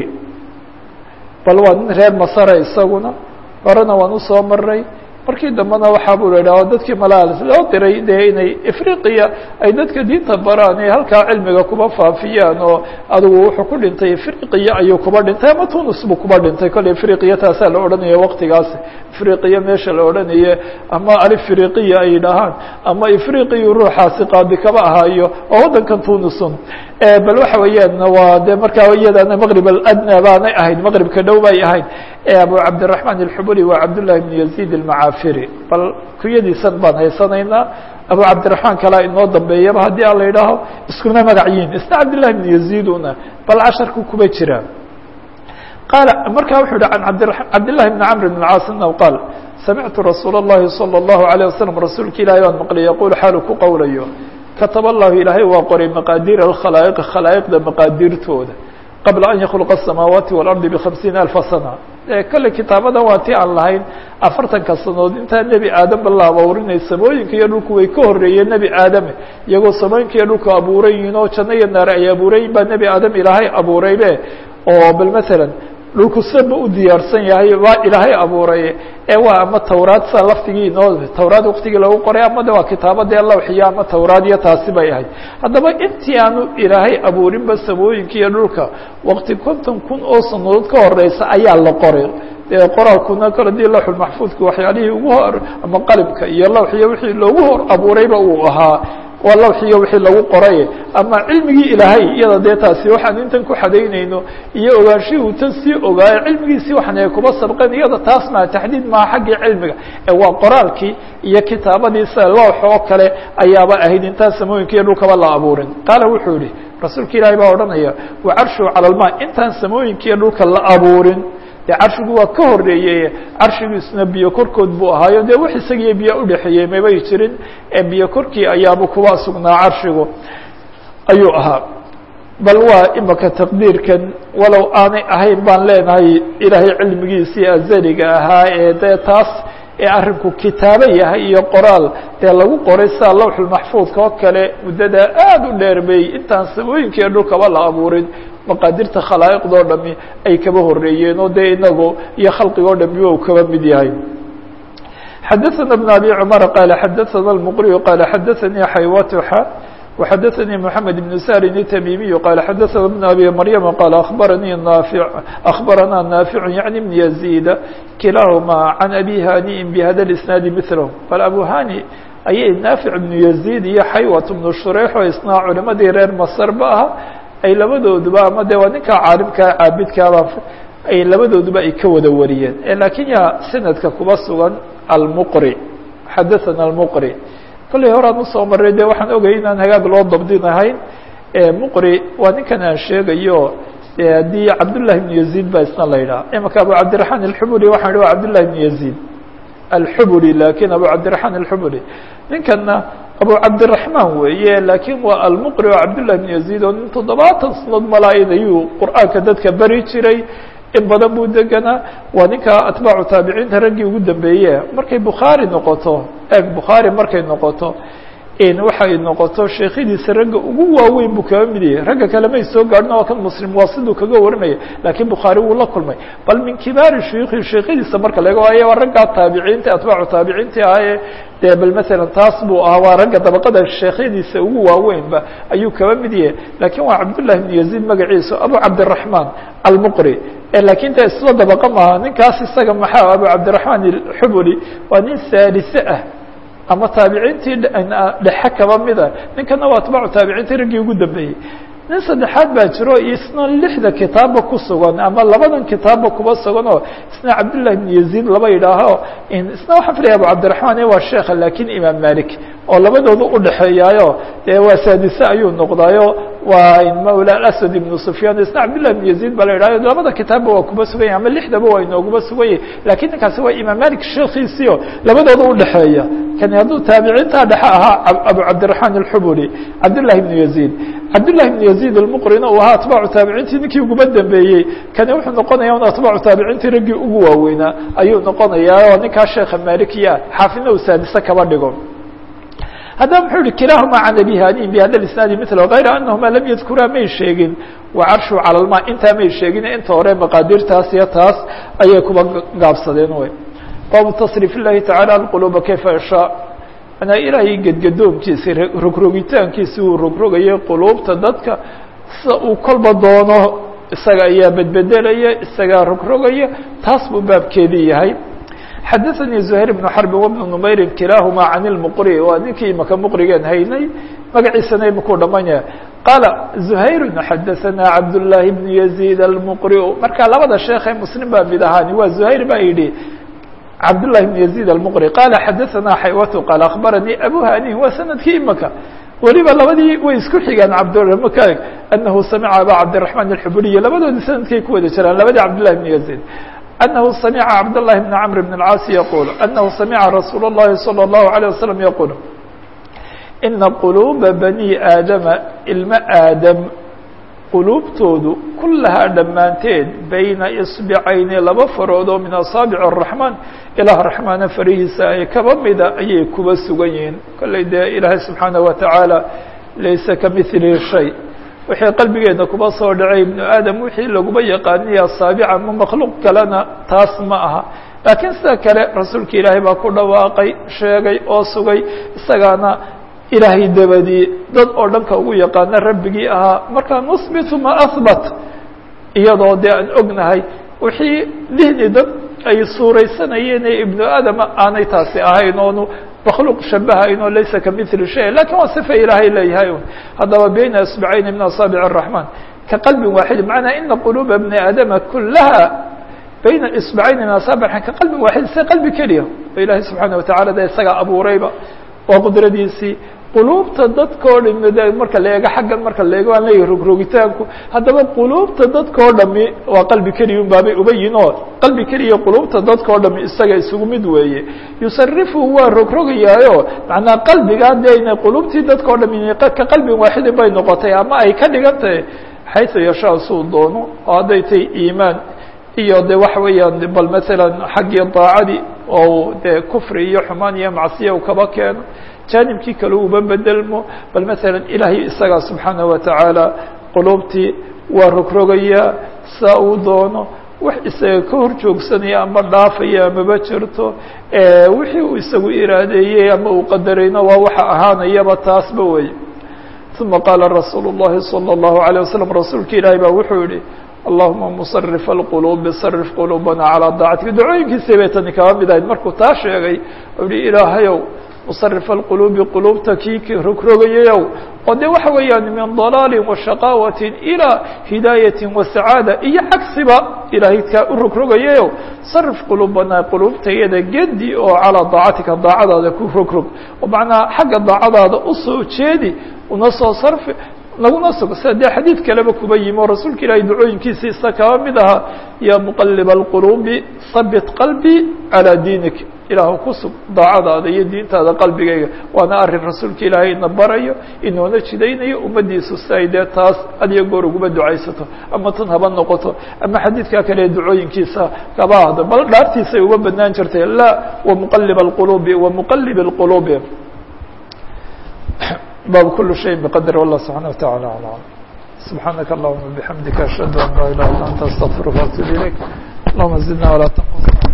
bal waa nin reer masare isaguna horena waan usoo maray markii dambena waxaa buu la yidhaha dadkii malaalis loo diray dee inay afriqiya ay dadka diinta baraan ee halkaa cilmiga kuba faafiyaan oo adigu wuxuu ku dhintay afriqiya ayuu kuba dhintay ama tunis buu kuba dhintay kolley afriqiya taasaa la odhanaya waqtigaas afriqiya meesha la odhanaye ama alifriqiya ay yidhaahaan ama ifriqiyu ruuxaasi qaadi kaba ahaayo oo waddankan tunisun bal waxa weeyaan waa de markaa iyadana maqrib aladna baanay ahayd maqribka dhow bay ahayd abu cabdiraxmaan alxubuli waa cabdullahi ibnu yaziid almacaafiri bal kuyadiisan baan haysanaynaa abu cabdiraxmaan kalaa inoo dambeeyaba haddii aan la yidhaaho iskuna magacyiin isna cabdillahi ibnu yaziiduna bal casharku kuba jira qaala markaa wuxuu yihi can cabdillahi bni camr bn caas annahu qaal samictu rasuula اllahi salى اllahu عalيه wasalam rasuulka ilaahay baan maqlay yaquul xaalu ku qowlayo kataba allahu ilaahay waa qoray maqaadiir alkhalaa'iq khalaa'iqda maqaadiirtooda qabla an yakhluqa asamaawaati waalardi bikhamsiina alfa sana kolley kitaabadan waa ti aan lahayn afartanka sanood intaa nebi aadamba la abourinay samooyinka iyo dhulku way ka horreeyeen nebi aadame iyagoo samooyinka iyo dhulku abuuran yihiin oo janno iyo naare ay abuurayin baa nebi aadam ilaahay abuuraybe oo bal masalan dhulku saba u diyaarsan yahay waa ilaahay abuuray ee waa ama tawraad sa laftigii inoo tawraad waqtigii lagu qoray ama de waa kitaabadee lawxiya ama tawraad iyo taasi bay ahayd haddaba intii aanu ilaahay abuurinba samooyinka iyo dhulka waqti konton kun oo sanadood ka horeysa ayaa la qoray dee qoraalkuna kale dii lawxul maxfuudka waxyaalihii ugu hor ama qalibka iyo lawxiya wixii loogu hor abuurayba uu ahaa waa lawxiyo wixii lagu qoray ama cilmigii ilaahay iyada dee taasi waxaan intan ku xadaynayno iyo ogaanshihii uu tan sii ogaayo cilmigiisii waxaan ay kuba sabqeen iyada taas maa taxdiid maaha xaggii cilmiga ee waa qoraalkii iyo kitaabadii sida loox oo kale ayaaba ahayd intaan samooyinka iyo dhulkaba la abuurin qaala wuxuu yihi rasuulka ilaahay baa odhanaya wa carshuhu cala almaa intaan samooyinka iyo dhulka la abuurin dee carshigu waa ka horreeyey carshigiisuna biyo korkood buu ahaayo dee wax isagiiyo biyo udhexeeyey mabay jirin ee biyo korkii ayaaba kuba sugnaa carshigu ayuu ahaa bal waa imaka taqdiirkan walow aanay ahayn baan leenahay ilaahay cilmigiisii azaliga ahaa ee dee taas ee arrinku kitaabo yahay iyo qoraal dee lagu qoray sida lawxulmaxfuudka oo kale muddada aada u dheerbay intaan samooyinka iyo dhulkaba la abuurin maqaadirta khalaa'iqdoo dhami ay kaba horreeyeen oo dee inagu iyo khalqigoo dhami wa u kaba mid yahay xadaثana بn abi cmar qaala xadaثana اlmqriyu qaala xadaثanii xaywatuxa وxadaثanii mحamed بn sarin التmimiyu qaala xadaثana بn abi maryama qaala abaranii naafi akhbaranaa naaficu yaعni bn yaزيida kilaahuma can abi haniءin bhada اisnaadi miثlhm bal abu hani ayay naafic bnu yaزيid iyo xaywat bnu shureyx oo isnaa culimadii reer masrba aha ay labadooduba ama de waa ninkaa caalimkaa caabidkaaba ay labadooduba ay ka wada wariyeen lakiin yaa sanadka kuba sugan almuqri xadaثana almuqri kolley horaan usoo maray de waxaan ogay inaan hagaag loo dabdinahayn muqri waa ninkan aan sheegayo haddii cabdullahi ibnu yaziid baa isna la yidhaha imaka abu cabdiraxmaan alxuburi waxaan idhi waa cabdullahi ibnu yaziid alxuburi lakin abu cabdiraxmaan alxuburi ninkana abu cabdiraxmaan weeye lakin waa almuqri oo cabdullahi ibnu yaziid oo nin toddobaatan sanadood malaa-id ayuu qur'aanka dadka bari jiray in badan buu deganaa waa ninka atbaacu taabiciinta raggii ugu dambeeye markay bukhaari noqoto eeg bukhaari markay noqoto in waxay noqoto sheekhadiisa ragga ugu waaweyn buu kaga mid yahay ragga kale may soo gaadhin oo kan muslim waa siduu kaga warinaya lakiin bukhaari wuu la kulmay bal min kibaari shuyuukhi sheekhadiisa marka laga waayo waa raggaa taabiciinta atbaacu taabiciintii ahaaye dee bal masalan taas buu ahaa waa ragga dabaqada sheekhadiisa ugu waaweynba ayuu kaba mid yahay lakin waa cabdullahi ibnu yaziid magaciisa abu cabdiraxmaan almuqri lakin de isla dabaqa maaha ninkaas isaga maxaa abu cabdiraxmaan alxuburi waa nin saalise ah ama taabiciintii dhexe kaba mida ninkana waa atbaacu taabiciintii raggii ugu dambeeyey nin saddexaad baa jiro isna lixda kitaabba ku sugan ama labadan kitaabba kuba sugan oo isna cabdullahi ibnu yaziid laba yidhaaho isna waxaan filaya abu cabdiraxmaan waa sheekha lakin imaam malik oo labadooda udhexeeyaayo dee waa saadise ayuu noqdaayo waa mawla aswad ibnu sufyaan isna cabdullahi ibnu yaziid baa la yidhahyo labada kitaabba waa kuba sugan yahy ama lixdaba waa inooguba sugan yahy lakin ninkaasi waa imaam malik sheekhiisiio labadooda udhexeeya kani hadduu taabiciintaa dhexe ahaa abu cabdiraxmaan alxuburi cabdullahi ibnu yaziid cabdullahi ibnu yaziid almuqrina uu ahaa atbaacu taabiciintii ninkii uguba dambeeyey kani wuxuu noqonaya un atbaacu taabiciintii raggii ugu waaweynaa ayuu noqonayaa oo ninkaa sheekha malikiya xaafidna uu saadise kaba dhigo haddaba muxuu yihi kilahuma can abi hanin bihada isnaadi mila غayra anahuma lam yadkuraa may sheegin wacarshu cala lma intaa may sheegin inta hore maqaadirtaas iyo taas ayay kuba gaabsadeen wy baabu tasrif illahi tacala alquluba kayfa yashaa manaa ilaahay gedgadoonkiisi rogrogitaankiisi uu rogrogayay quluubta dadka sida uu kolba doono isaga ayaa bedbedelaya isagaa rogrogaya taas buu baabkeedii yahay xadaثnي زهير بن حرب وبن نmayr kilahma عن المqري waa ninkii imaka mqrigeen haynay magaciisana imakuu dhamanya qاala زهير xadaثna cabdاللahi بن يزيد المqري marka labada sheekhe mslim baa mid ahaani waa زهير baa yidhi cabdاللahi بن يزيد المqري qاala xadaثna xaywat qاal أخbarnي abu hanin waa sanadkii imaka weliba labadii way isku xigaan cabdmk أnahu samca aba cabdiلرaحman الxuburiي labadoodii sanadkay ku wada jiraan labadii cabdاللahi بن يزيد أنه سمع عبد الله بن عمرو بن العاص يقول أنه سمع رsuuل اللhi صلى الله عليه وسلم يقول إن قلوب بني آadم ilma aadم qلuubtoodu kulahaa dhammaanteed bayna iصبعayni laba farood oo min aصaaبع الرaحmaan ilaah raحmaana farihiisa ay kaba mida ayay kuba sugan yihiin kolley dee ilaahay subحaanaه وataعaalى laysa kamثlihi شhay wixii qalbigeena kuba soo dhacay ibnu aadam wixii laguba yaqaaniya asaabica ma makhluuq kalena taas ma aha laakiin sida kale rasuulka ilaahay baa ku dhawaaqay sheegay oo sugay isagaana ilaahay dabadii dad oo dhanka ugu yaqaana rabbigii ahaa marka nusbitu ma ahbat iyadoo dee aan ognahay wixii dihni dad ay suuraysanayeen ee ibnu aadama aanay taasi ahayn oonu مkلوq شhabahaynoo laysa kamثli شhay lakin waa صفة ilaahay leeyahay haddaba bayna اصبعayni min aصaaبع الرaحman kaqalbi waaxid macnaa ina qلوba بني aadama kulaha bayna iصبعayni min aصaaبع kaqalbi waaxid se qalbi keliya oo ilaahay subحaanaه وataعala de isagaa abuurayba waa qudradiisii quluubta dadkao dhami marka la eego xaggan marka la eego aan leeyahay rogrogitaanku haddaba quluubta dadkao dhami waa qalbi keliya un baabay uba yihin oo qalbi keliya quluubta dadkao dhami isaga isugu mid weeye yusarifu waa rogrogayaayo macnaa qalbigaa dee inay quluubtii dadkao dhami ka qalbin waaxidin bay noqotay ama ay ka dhigan tahay xayثu yashaa suu doono oo hadday tahay iimaan iyo de waxa weeyaan bal masalan xaggii daacadii oo dee kufri iyo xumaan iyo macsiya u kaba keeno jaanibkii kale uba bedelmo bal masalan ilaahay isagaa subxaanaه wataعaalى quluubtii waa rogrogayaa saa uu doono wax isaga ka hor joogsanaya ama dhaafaya amaba jirto wixii uu isagu iraadeeyey ama uu qadarayna waa waxa ahaanayaba taasba wey ثuma qaala rasuul الlahi salى الlahu عalيه waslم rasuulka ilaahay baa wuxuu yihi allahuma musرف الqلوب صرف qلوبna calىa daacatika dacooyinkiisii bay tani kaba mid ahayd markuu taa sheegay u yihi ilaahayow musرف الqلوbi qلوubta kii rogrogayayow oo de waxa weeyaan min ضalaali وashaqaawaة ilىa hidaayaة وasacaadة iyo cagsiba ilaahay kaa u rogrogayayow صرف qلوبna qلuubtayada gedi oo calىa daacatika daacadaada ku rogrog oo macnaa xagga daacadaada usoo jeedi una soo sarfi laguna sugo sida dee xadiid kaleba kuba yimi oo rasuulka ilaahay ducooyinkiisiisa kaba mid ahaa ya muqalib alquluubi habit qalbi calaa diinik ilaahu ku sug daacadaada iyo diintaada qalbigayga waana arrin rasuulka ilaahay ina barayo inoona jidaynayo ummaddiisu si ay dee taas adiyo goor uguba ducaysato ama tan haba noqoto ama xadiidkaa kale ducooyinkiisa kaba ahdo bal dhaartiisay uga badnaan jirtay la wa muqalib alquluubi wa muqalib alquluubi bab kul شhayء بqadr والله سubحaنه وتaعالى أعلم سubحaanaka اللهma بحamdika أشhهad an laa إله إلا أnت استغفirka وأتوب إليك اللهma زدna ولا تنقصنا